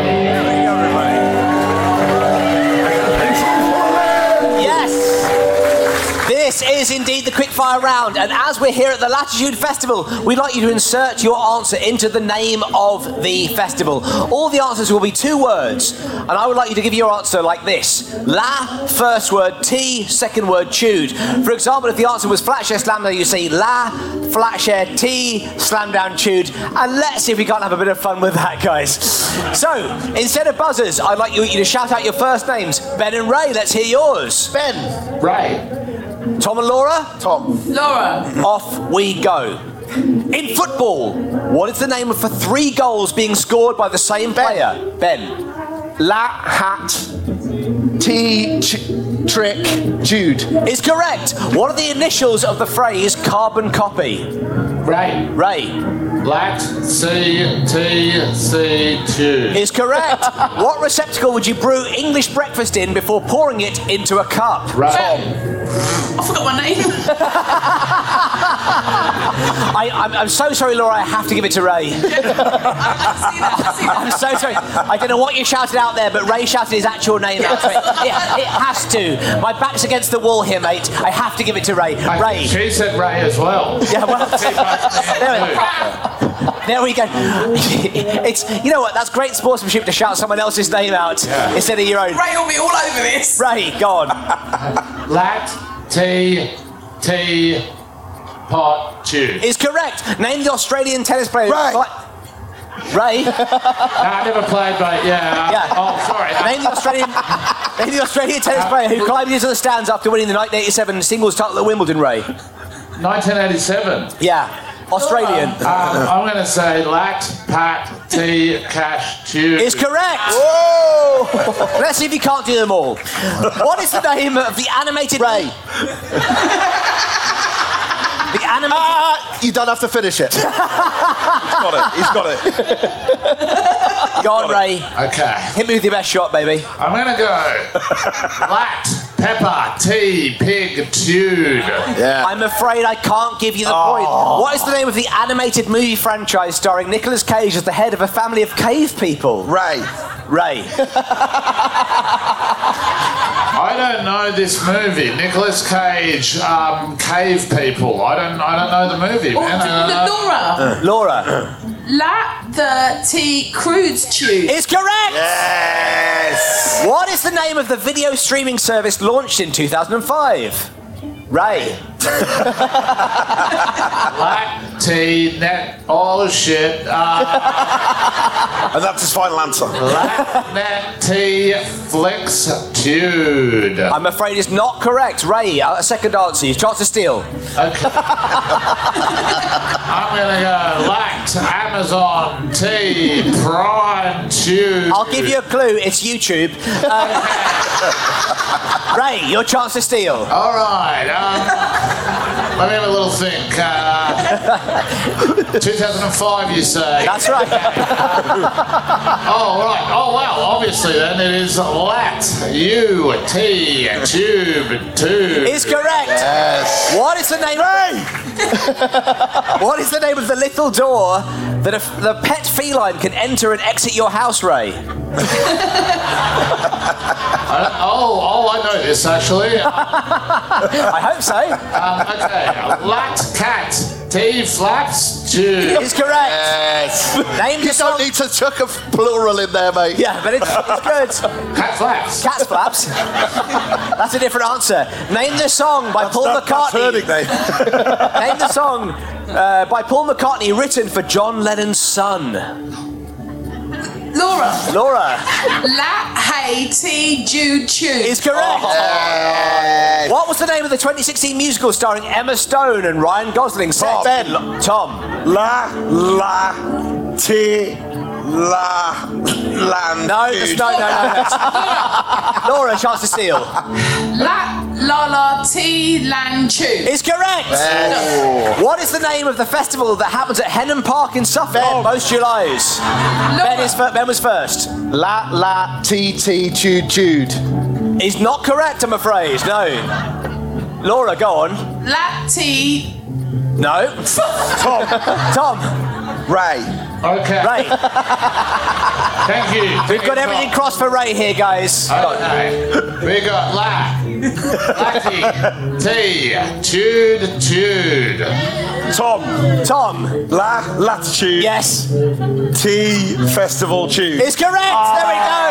Yes! This is indeed the quickfire round, and as we're here at the Latitude Festival, we'd like you to insert your answer into the name of the festival. All the answers will be two words, and I would like you to give your answer like this. La, first word, T, second word, chewed. For example, if the answer was Flatshare Slam Down, you say La, Flatshare T, Slam Down, chewed, and let's see if we can't have a bit of fun with that, guys. So, instead of buzzers, I'd like you, you to shout out your first names. Ben and Ray, let's hear yours. Ben. Ray. Tom and Laura? Tom. Laura. Off we go. In football, what is the name of for three goals being scored by the same player? Ben. La, hat, T, ch- trick, Jude. Is correct. What are the initials of the phrase carbon copy? Ray. Ray. Lat, C, T, C, Jude. Is correct. What receptacle would you brew English breakfast in before pouring it into a cup? Ray. Tom. I forgot my name. I, I'm, I'm so sorry, Laura, I have to give it to Ray. I'm so sorry. I don't know what you shouted out there, but Ray shouted his actual name out to it. It, it has to. My back's against the wall here, mate. I have to give it to Ray. I Ray. think she said Ray as well. Yeah, well, there, we, there we go. It's, you know what, that's great sportsmanship to shout someone else's name out Yeah. instead of your own. Ray will be all over this. Ray, go on. Lat, T, T, pot, Jude. Is correct. Name the Australian tennis player. Ray. Ray. No, I never played, but yeah. Yeah. Oh, sorry. Name the Australian, name the Australian tennis player who climbed into the stands after winning the nineteen eighty-seven singles title at Wimbledon, Ray. nineteen eighty-seven. Yeah. Australian. Um, I'm going to say Lat, Pat, T, Cash, Jude. Is correct. Whoa! Let's see if you can't do them all. What is the name of the animated... Ray. The animated... Ah, you don't have to finish it. He's got it. He's got it. Go on, Ray. Okay. Hit me with your best shot, baby. I'm going to go Lat, Pepper, T, Pig, Jude. Yeah. I'm afraid I can't give you the Oh. point. What is the name of the animated movie franchise starring Nicolas Cage as the head of a family of cave people? Ray. Ray. I don't know this movie. Nicolas Cage, um, Cave People. I don't. I don't know the movie. Oh, Man. I don't know. Laura. Laura. La, the T, crudes tube. Is correct. Yes. What is the name of the video streaming service launched in two thousand five? Ray. Lat, T, net. Oh shit. Uh, And that's his final answer. Lat, net, T, flicks, Jude. I'm afraid it's not correct. Ray, a second answer. Your chance to steal. Okay. I'm gonna go Lat, Amazon, T, Prime, Jude. I'll give you a clue. It's YouTube. Um, Ray, your chance to steal. All right. Um, let me have a little think. Uh, two thousand five, you say? That's right. Oh, right. Oh, well, obviously then it is Lat, U, T, Tube, Tube. Is correct. Yes. What is the name? Ray. What is the name of the little door that a, the pet feline can enter and exit your house, Ray? I don't- oh, oh, I know this actually. I hope so. Um, okay, Lat, Cat, T flaps Jude. Is correct. Yes. Name You the song. don't need to chuck a plural in there, mate. Yeah, but it's, it's good. Cat flaps. Cat's flaps. That's a different answer. Name the song by Paul That- that's McCartney. hurting me. Name the song uh, by Paul McCartney written for John Lennon's son. Laura. Laura. La Hey T Jude Tune. Is correct. Yes. What was the name of the twenty sixteen musical starring Emma Stone and Ryan Gosling? Tom. Ben. Tom. La, la, ti, la, land. No, that's- no, no, no. no. Laura, chance to steal. La La La T Lan Chu. Is correct. Yes. What is the name of the festival that happens at Henham Park in Suffolk Ben. most Julys? Ben, is fir- Ben was first. La, la, ti, ti, jude, jude. Is not correct, I'm afraid. No. Laura, go on. La T. No. Tom. Tom. Ray. Okay. Ray. Thank you. We've got everything crossed for Ray here, guys. Okay. We got La, Latty, T, Jude, Jude. Tom. Tom. La, latitude. Yes. T, festival tune. It's correct. There we go.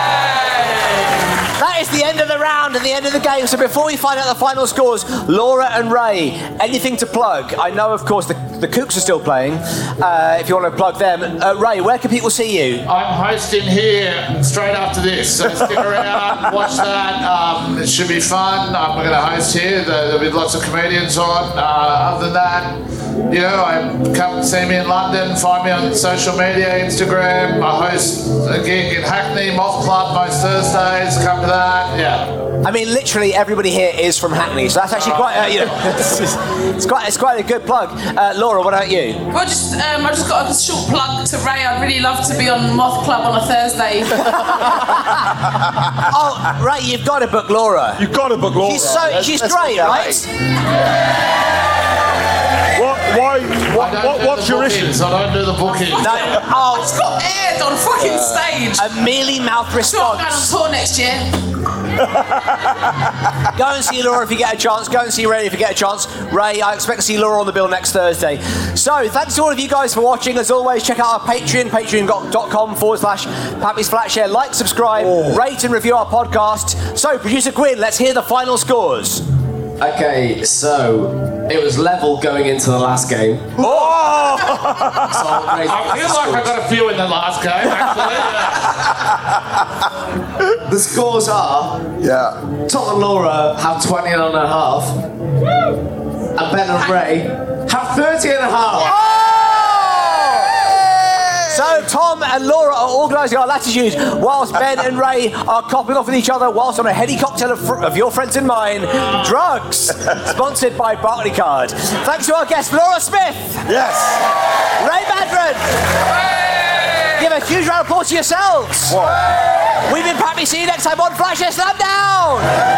That is the end of the round and the end of the game. So before we find out the final scores, Laura and Ray, anything to plug? I know, of course, the, the Kooks are still playing. Uh, if you want to plug them. Uh, Ray, where can people see you? I'm hosting here straight after this, so stick around, watch that. Um, it should be fun. Um, we're going to host here. There- There'll be lots of comedians on. Uh, other than that, you know, I come see me in London. Find me on social media, Instagram. I host a gig in Hackney Moth Club most Thursdays. Come to that. Yeah. I mean, literally everybody here is from Hackney, so that's actually quite, uh, you know, it's, just- it's quite, it's quite a good plug. Uh, Laura, what about you? Well, just um, I just got a short plug to Ray. I'd really love to be on Moth Club on a Thursday. Oh, right, you've got to book Laura. You've got to book Laura. She's so, Let's- she's let's great, book her, right? mate. What, why, I what, don't what, do what's the your bookings, issue? I don't do the bookings. No, oh, It's got aired on fucking stage. a mealy mouth Sure, I'm going on response. tour next year. Go and see Laura if you get a chance. Go and see Ray if you get a chance. Ray, I expect to see Laura on the bill next Thursday. So, thanks to all of you guys for watching. As always, check out our Patreon, patreon.com forward slash Pappy's Flatshare. Like, subscribe, rate and review our podcast. So, Producer Gwyn, let's hear the final scores. Okay, so it was level going into the last game. Oh! So I'll raise I feel like I got a few in the last game, actually. the scores are Yeah. Tom and Laura have twenty and a half, and Ben and Ray have thirty and a half. So Tom and Laura are organising our latitude, whilst Ben and Ray are copping off with each other, whilst on a heady cocktail of, fr- of your friends and mine, drugs, sponsored by Barclaycard. Thanks to our guest Laura Smith. Yes. Ray Badron. Give a huge round of applause to yourselves. We've been Pappy. See you next time on Flatshare Slam Down.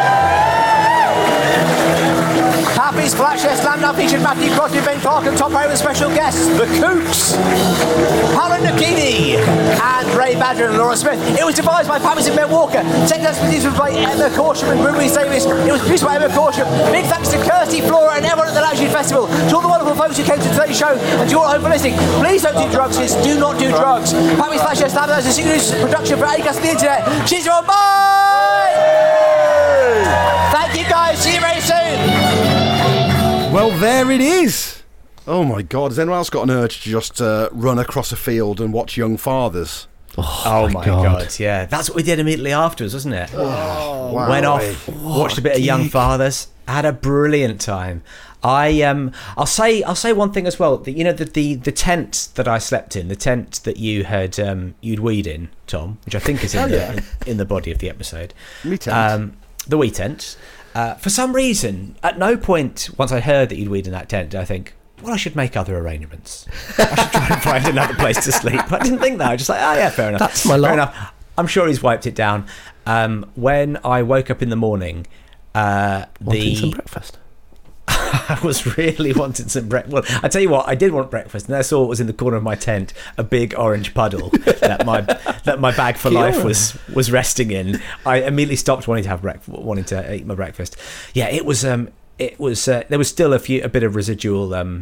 Pappy's Flatshare Slam Down featured Matthew Crosby, Ben Clark, and Tom Perry with special guests, the Kooks, Paolo Nukini, and Ray Badger and Laura Smith. It was devised by Pappy's and Ben Walker. Technical expertise was by Emma Corsham and Ruby Davis. It was produced by Emma Corsham. Big thanks to Kirsty, Flora, and everyone at the Latitude Festival. To all the wonderful folks who came to today's show, and to all at home for listening. Please don't do drugs. Kids. Do not do drugs. Pappy's Flatshare Slam Down is a serious production for Acast and the Internet. Cheers, everyone. Bye. Thank you, guys. See you very soon. Well, there it is. Oh my God! Has anyone else got an urge to just uh, run across a field and watch Young Fathers? Oh, my God. yeah. That's what we did immediately afterwards, wasn't it? Oh, wow. Went off, watched a bit of Young Fathers, had a brilliant time. I um, I'll say I'll say one thing as well. That, you know, the, the the tent that I slept in, the tent that you had um, you'd weed in, Tom, which I think is in, Oh, the, yeah. in, in the body of the episode. Me tent. Um, the wee tent. Uh, for some reason, at no point once I heard that you'd weed in that tent, did I think, well, I should make other arrangements. I should try and find another place to sleep. I didn't think that. I was just like, oh yeah, fair enough. That's my fair lot. enough. I'm sure he's wiped it down. Um, when I woke up in the morning, uh, Wanting the some breakfast. I was really wanting some breakfast. Well, I tell you what, I did want breakfast, and I saw what was in the corner of my tent, a big orange puddle that my that my bag for life was was resting in. I immediately stopped wanting to have breakfast, wanting to eat my breakfast. Yeah, it was um, it was uh, there was still a few a bit of residual um,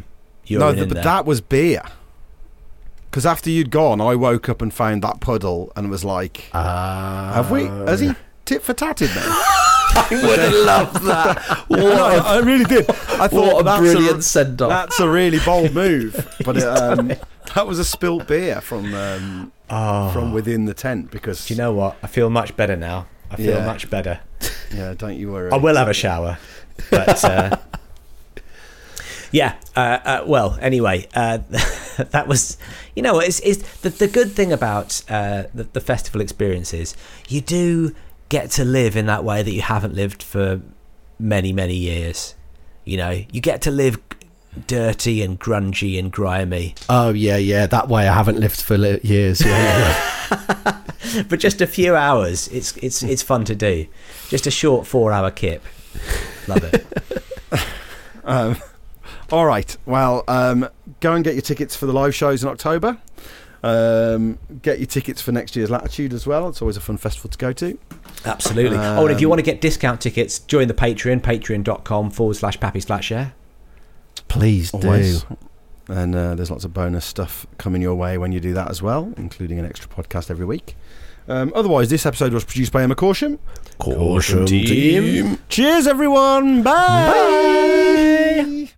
urine no, in th- but there. that was beer. Because after you'd gone, I woke up and found that puddle and was like, uh, "Have we? Has he tit for tatted me?" I would have loved that. What no, a- I really did. I thought what a that's brilliant a, send-off. That's a really bold move, but it, um, that was a spilt beer from um, Oh. from within the tent. Because Do you know what? I feel much better now. I feel Yeah. much better. Yeah, don't you worry. I will have a shower, but uh, yeah. Uh, uh, well, anyway, uh, that was, you know, it's, it's the the good thing about uh, the, the festival experience is you do get to live in that way that you haven't lived for many many years. You know, you get to live dirty and grungy and grimy. Oh yeah, yeah. That way I haven't lived for li- years. Yeah, yeah. For just a few hours, it's it's it's fun to do. Just a short four-hour kip. Love it. um, all right. Well, um, go and get your tickets for the live shows in October. Um, get your tickets for next year's Latitude as well. It's always a fun festival to go to. Absolutely. Um, oh, and if you want to get discount tickets, join the Patreon, patreon.com forward slash Pappy Splatshare. Please do. Always. And uh, there's lots of bonus stuff coming your way when you do that as well, including an extra podcast every week. Um, otherwise, this episode was produced by Emma Corsham. Corsham team. Cheers, everyone. Bye. Bye.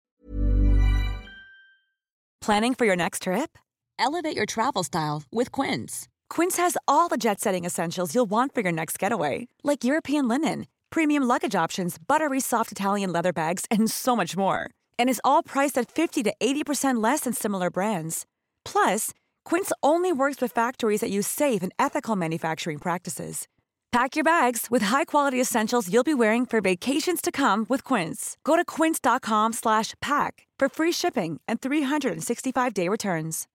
Planning for your next trip? Elevate your travel style with Quince. Quince has all the jet-setting essentials you'll want for your next getaway, like European linen, premium luggage options, buttery soft Italian leather bags, and so much more. And is all priced at fifty to eighty percent less than similar brands. Plus, Quince only works with factories that use safe and ethical manufacturing practices. Pack your bags with high-quality essentials you'll be wearing for vacations to come with Quince. Go to quince.com slash pack for free shipping and three sixty-five day returns.